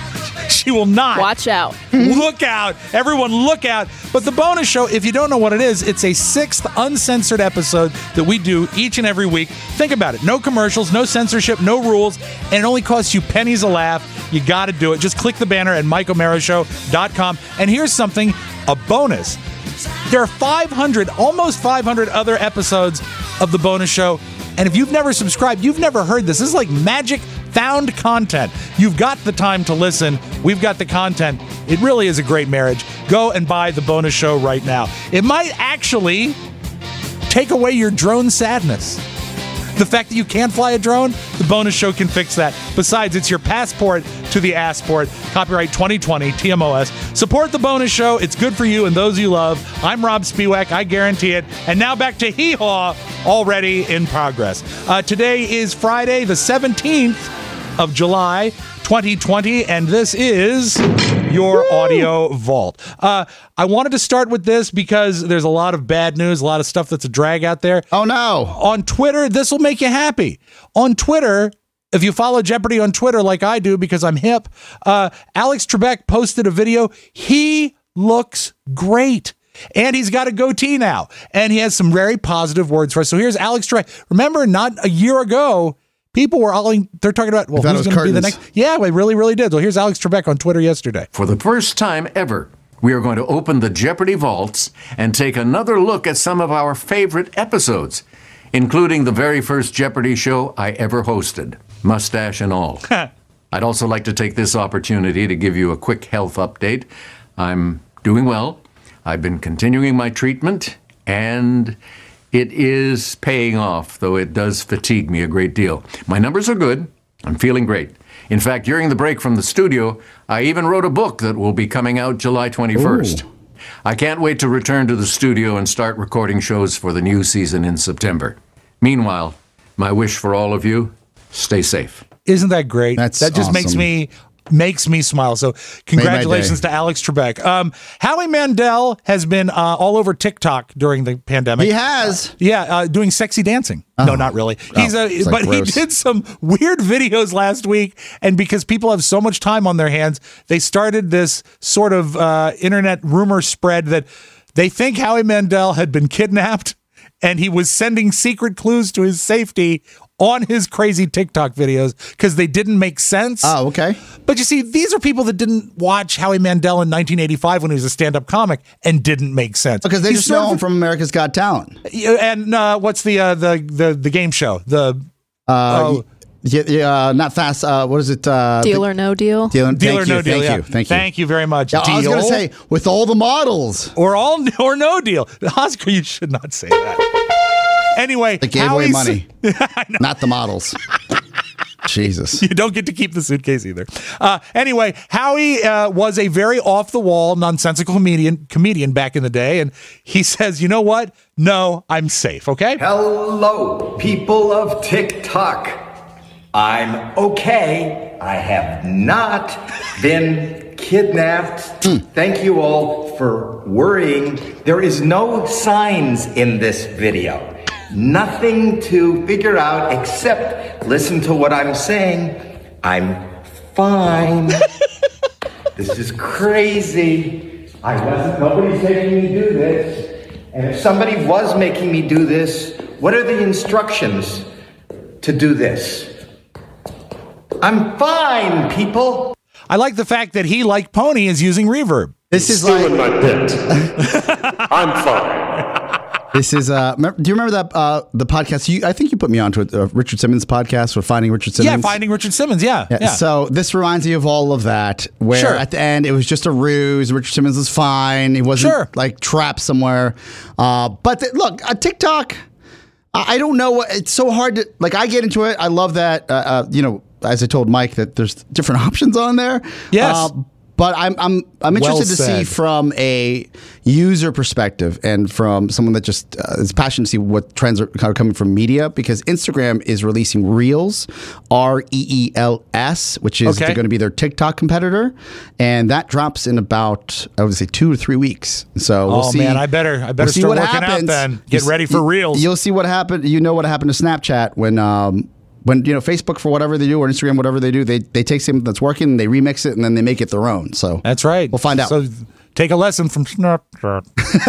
She will not. Watch out. Look out. Everyone look out. But the bonus show, if you don't know what it is, it's a sixth uncensored episode that we do each and every week. Think about it. No commercials, no censorship, no rules, and it only costs you pennies a laugh. You got to do it. Just click the banner at mike o'mara show dot com. And here's something, a bonus. There are five hundred, almost five hundred other episodes of the bonus show. And if you've never subscribed, you've never heard this. This is like magic found content. You've got the time to listen. We've got the content. It really is a great marriage. Go and buy the bonus show right now. It might actually take away your drone sadness. The fact that you can't fly a drone, the bonus show can fix that. Besides, it's your passport to the Assport. Copyright twenty twenty, T M O S. Support the bonus show. It's good for you and those you love. I'm Rob Spiewak. I guarantee it. And now back to Hee Haw, already in progress. Uh, today is Friday, the seventeenth of July, twenty twenty, and this is your Woo! Audio Vault. Uh, I wanted to start with this because there's a lot of bad news, a lot of stuff that's a drag out there. Oh, no. On Twitter, this will make you happy. On Twitter, if you follow Jeopardy on Twitter like I do because I'm hip, uh, Alex Trebek posted a video. He looks great. And he's got a goatee now. And he has some very positive words for us. So here's Alex Trebek. Remember, not a year ago, people were all, they're talking about, well, who's going to be the next? Yeah, we really, really did. Well, here's Alex Trebek on Twitter yesterday. For the first time ever, we are going to open the Jeopardy vaults and take another look at some of our favorite episodes. including the very first Jeopardy show I ever hosted, mustache and all. I'd also like to take this opportunity to give you a quick health update. I'm doing well. I've been continuing my treatment, and it is paying off, though it does fatigue me a great deal. My numbers are good. I'm feeling great. In fact, during the break from the studio, I even wrote a book that will be coming out July twenty-first. Ooh. I can't wait to return to the studio and start recording shows for the new season in September. Meanwhile, my wish for all of you, stay safe. Isn't that great? That's that just awesome. makes me makes me smile. So congratulations to Alex Trebek. Um, Howie Mandel has been uh, all over TikTok during the pandemic. He has. Uh, yeah, uh, doing sexy dancing. Oh. No, not really. He's oh, a, but like he did some weird videos last week, and because people have so much time on their hands, they started this sort of uh, internet rumor spread that they think Howie Mandel had been kidnapped, and he was sending secret clues to his safety on his crazy TikTok videos because they didn't make sense. Oh, okay. But you see, these are people that didn't watch Howie Mandel in nineteen eighty-five when he was a stand-up comic and didn't make sense. Because they He's just sort know of- him from America's Got Talent. Yeah, and uh, what's the, uh, the the the game show? The Uh, oh, yeah, yeah, not fast. Uh, what is it? Uh, Deal or no deal. Deal, Deal thank or you, No Deal. Thank yeah. you. Thank you. Thank you very much. Yeah, I was Deal going to say, with all the models. or all or no deal. Oscar, you should not say that. Anyway, They gave away Howie's- money, not the models. Jesus. You don't get to keep the suitcase either. Uh, anyway, Howie uh, was a very off-the-wall, nonsensical comedian comedian back in the day, and he says, you know what? No, I'm safe, okay? Hello, people of TikTok. I'm okay. I have not been kidnapped. Thank you all for worrying. There is no signs in this video. Nothing to figure out except listen to what I'm saying. I'm fine. This is crazy. I wasn't, nobody's making me do this. And if somebody was making me do this, what are the instructions to do this? I'm fine, people. I like the fact that he, like Pony, is using reverb. This is Still like, in my pit. I'm fine. This is. Uh, me- do you remember that uh, the podcast? You, I think you put me onto it. Uh, Richard Simmons podcast with Finding Richard Simmons. Yeah, Finding Richard Simmons, yeah, Yeah, yeah. So this reminds me of all of that, where Sure. at the end it was just a ruse. Richard Simmons was fine. He wasn't Sure. like trapped somewhere. Uh, but th- look, uh, TikTok. I, I don't know what it's so hard to like. I get into it. I love that. Uh, uh, you know, as I told Mike, that there's different options on there. Yes. Uh, But I'm I'm I'm Well interested to see said. from a user perspective and from someone that just uh, is passionate to see what trends are kind of coming from media, because Instagram is releasing Reels, R E E L S, which is Okay. going to be their TikTok competitor, and that drops in about I would say two to three weeks. So we'll Oh, see. man, I better- I better we'll see start what working out happens. then. Get You- ready for you- Reels. You'll see what happened. You know what happened to Snapchat when. Um, When you know Facebook, for whatever they do, or Instagram, whatever they do, they they take something that's working, and they remix it, and then they make it their own. So That's right. We'll find out. So take a lesson from Snapchat.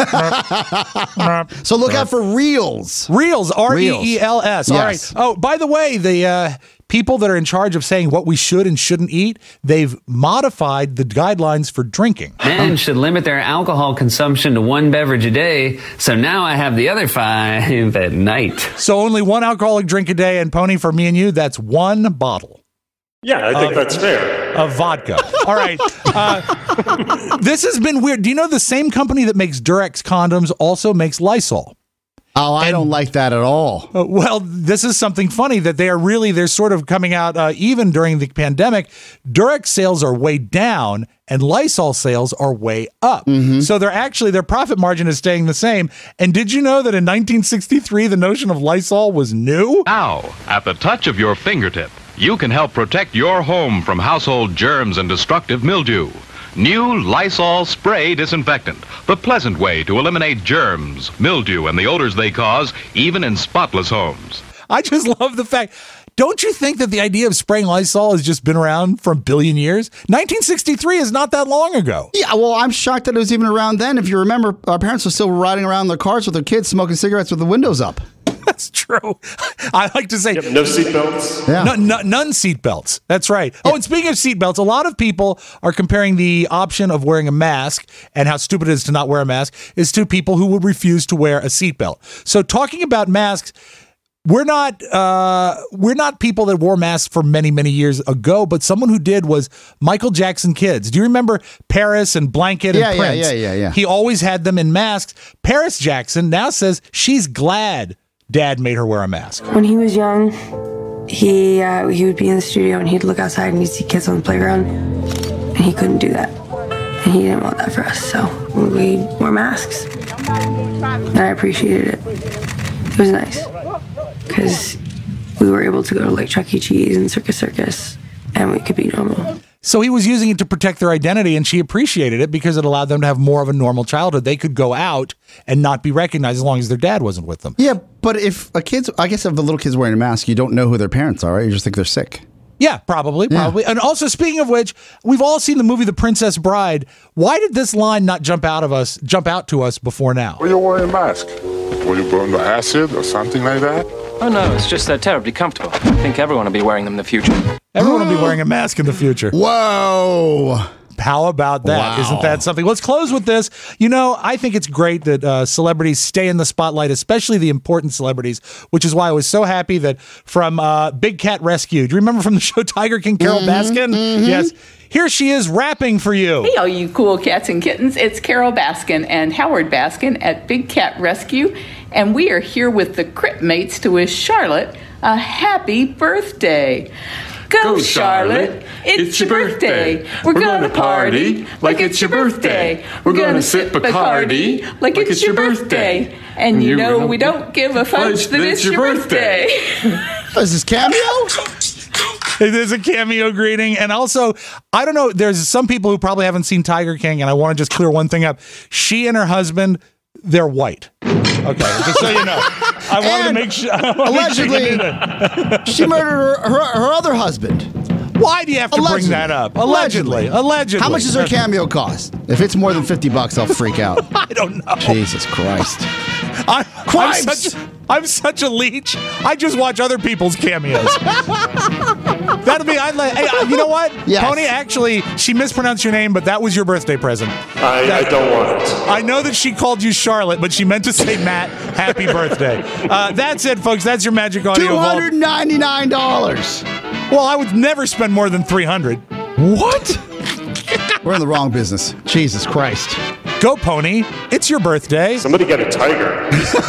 So look out for Reels. Reels, R E E L S. All right. Yes. Oh, by the way, the uh, people that are in charge of saying what we should and shouldn't eat, they've modified the guidelines for drinking. Men should limit their alcohol consumption to one beverage a day, so now I have the other five at night. So only one alcoholic drink a day, and Pony, for me and you, that's one bottle. Yeah, I think Of- that's fair. Of vodka. All right. Uh, this has been weird. Do you know the same company that makes Durex condoms also makes Lysol? Oh, I don't like that at all. Uh, well, this is something funny that they are really, they're sort of coming out uh, even during the pandemic. Durex sales are way down and Lysol sales are way up. Mm-hmm. So they're actually, their profit margin is staying the same. And did you know that in nineteen sixty-three, the notion of Lysol was new? Now, at the touch of your fingertip, you can help protect your home from household germs and destructive mildew. New Lysol Spray Disinfectant, the pleasant way to eliminate germs, mildew, and the odors they cause, even in spotless homes. I just love the fact. Don't you think that the idea of spraying Lysol has just been around for a billion years? nineteen sixty-three is not that long ago. Yeah, well, I'm shocked that it was even around then. If you remember, our parents were still riding around in their cars with their kids smoking cigarettes with the windows up. That's true. I like to say Yep, no seatbelts. Yeah. No, no, none seatbelts. That's right. Oh, and speaking of seatbelts, a lot of people are comparing the option of wearing a mask and how stupid it is to not wear a mask is to people who would refuse to wear a seatbelt. So talking about masks, we're not uh, we're not people that wore masks for many, many years ago, but someone who did was Michael Jackson kids. Do you remember Paris and Blanket Yeah, and yeah, Prince? yeah, yeah, yeah. He always had them in masks. Paris Jackson now says she's glad Dad made her wear a mask. When he was young, he uh, he would be in the studio and he'd look outside and he'd see kids on the playground, and he couldn't do that. And he didn't want that for us, so we wore masks. And I appreciated it. It was nice, because we were able to go to like Chuck E. Cheese and Circus Circus, and we could be normal. So he was using it to protect their identity, and she appreciated it because it allowed them to have more of a normal childhood. They could go out and not be recognized as long as their dad wasn't with them. Yeah, but if a kid's, I guess if the little kid's wearing a mask, you don't know who their parents are, right? You just think they're sick. Yeah, probably, probably. Yeah. And also, speaking of which, we've all seen the movie The Princess Bride. Why did this line not jump out of us, jump out to us before now? Were you wearing a mask? Were you burned by acid or something like that? Oh no, it's just they're terribly comfortable. I think everyone will be wearing them in the future. Everyone will be wearing a mask in the future. Whoa. How about that? Wow. Isn't that something? Let's close with this. You know, I think it's great that uh, celebrities stay in the spotlight, especially the important celebrities, which is why I was so happy that from uh, Big Cat Rescue. Do you remember from the show Tiger King, Carol Mm-hmm, Baskin? mm-hmm. Yes. Here she is rapping for you. Hey, all you cool cats and kittens. It's Carol Baskin and Howard Baskin at Big Cat Rescue, and we are here with the Crip Mates to wish Charlotte a happy birthday. Go, Go, Charlotte. Charlotte. It's, It's your your birthday. birthday. We're, We're gonna, gonna party party like it's your birthday. We're gonna sip Bacardi like it's your birthday. And you know we don't give a fudge that it's your birthday. Is this cameo? It is a cameo greeting. And also, I don't know, there's some people who probably haven't seen Tiger King, and I want to just clear one thing up. She and her husband, they're white. Okay, just so you know. I wanted to make sure. Allegedly, she murdered her, her, her other husband. Why do you have to Allegedly. bring that up? Allegedly. Allegedly. How much does her cameo cost? If it's more than fifty bucks, I'll freak out. I don't know. Jesus Christ. I, I'm, such, I'm such a leech. I just watch other people's cameos. That'll be, I'd like, hey, uh, you know what? Yes. Pony, actually, she mispronounced your name, but that was your birthday present. I, That- I don't want it. I know that she called you Charlotte, but she meant to say Matt, happy birthday. Uh, that's it, folks. That's your magic audio. two hundred ninety-nine dollars. Well, I would never spend more than three hundred What? We're in the wrong business. Jesus Christ. Go, Pony. It's your birthday. Somebody get a tiger.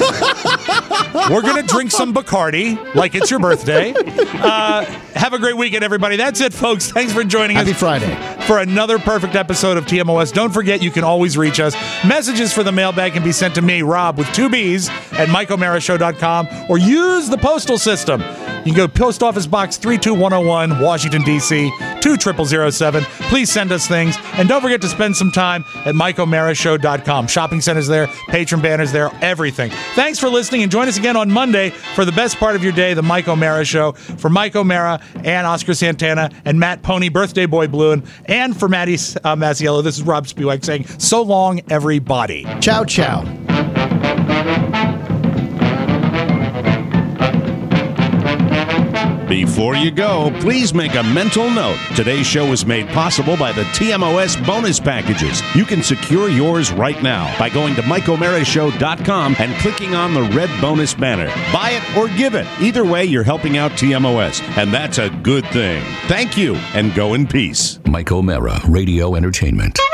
We're going to drink some Bacardi like it's your birthday. Uh, have a great weekend, everybody. That's it, folks. Thanks for joining Happy us. Friday. For another perfect episode of T M O S. Don't forget, you can always reach us. Messages for the mailbag can be sent to me, Rob, with two B's, at mike o'mara show dot com, or use the postal system. You can go Post Office Box three two one oh one, Washington, D C, two zero zero zero seven. Please send us things. And don't forget to spend some time at mike o'mara show dot com. Shopping centers there, patron banners there, everything. Thanks for listening, and join us again on Monday for the best part of your day, the Mike O'Mara Show. For Mike O'Mara and Oscar Santana and Matt Pony, Birthday Boy Bluen, and for Maddie uh, Masiello, this is Rob Spiewak saying, so long, everybody. Ciao, ciao. Before you go, please make a mental note. Today's show was made possible by the T M O S bonus packages. You can secure yours right now by going to mike o'mara show dot com and clicking on the red bonus banner. Buy it or give it. Either way, you're helping out T M O S, and that's a good thing. Thank you, and go in peace. Mike O'Mara, Radio Entertainment.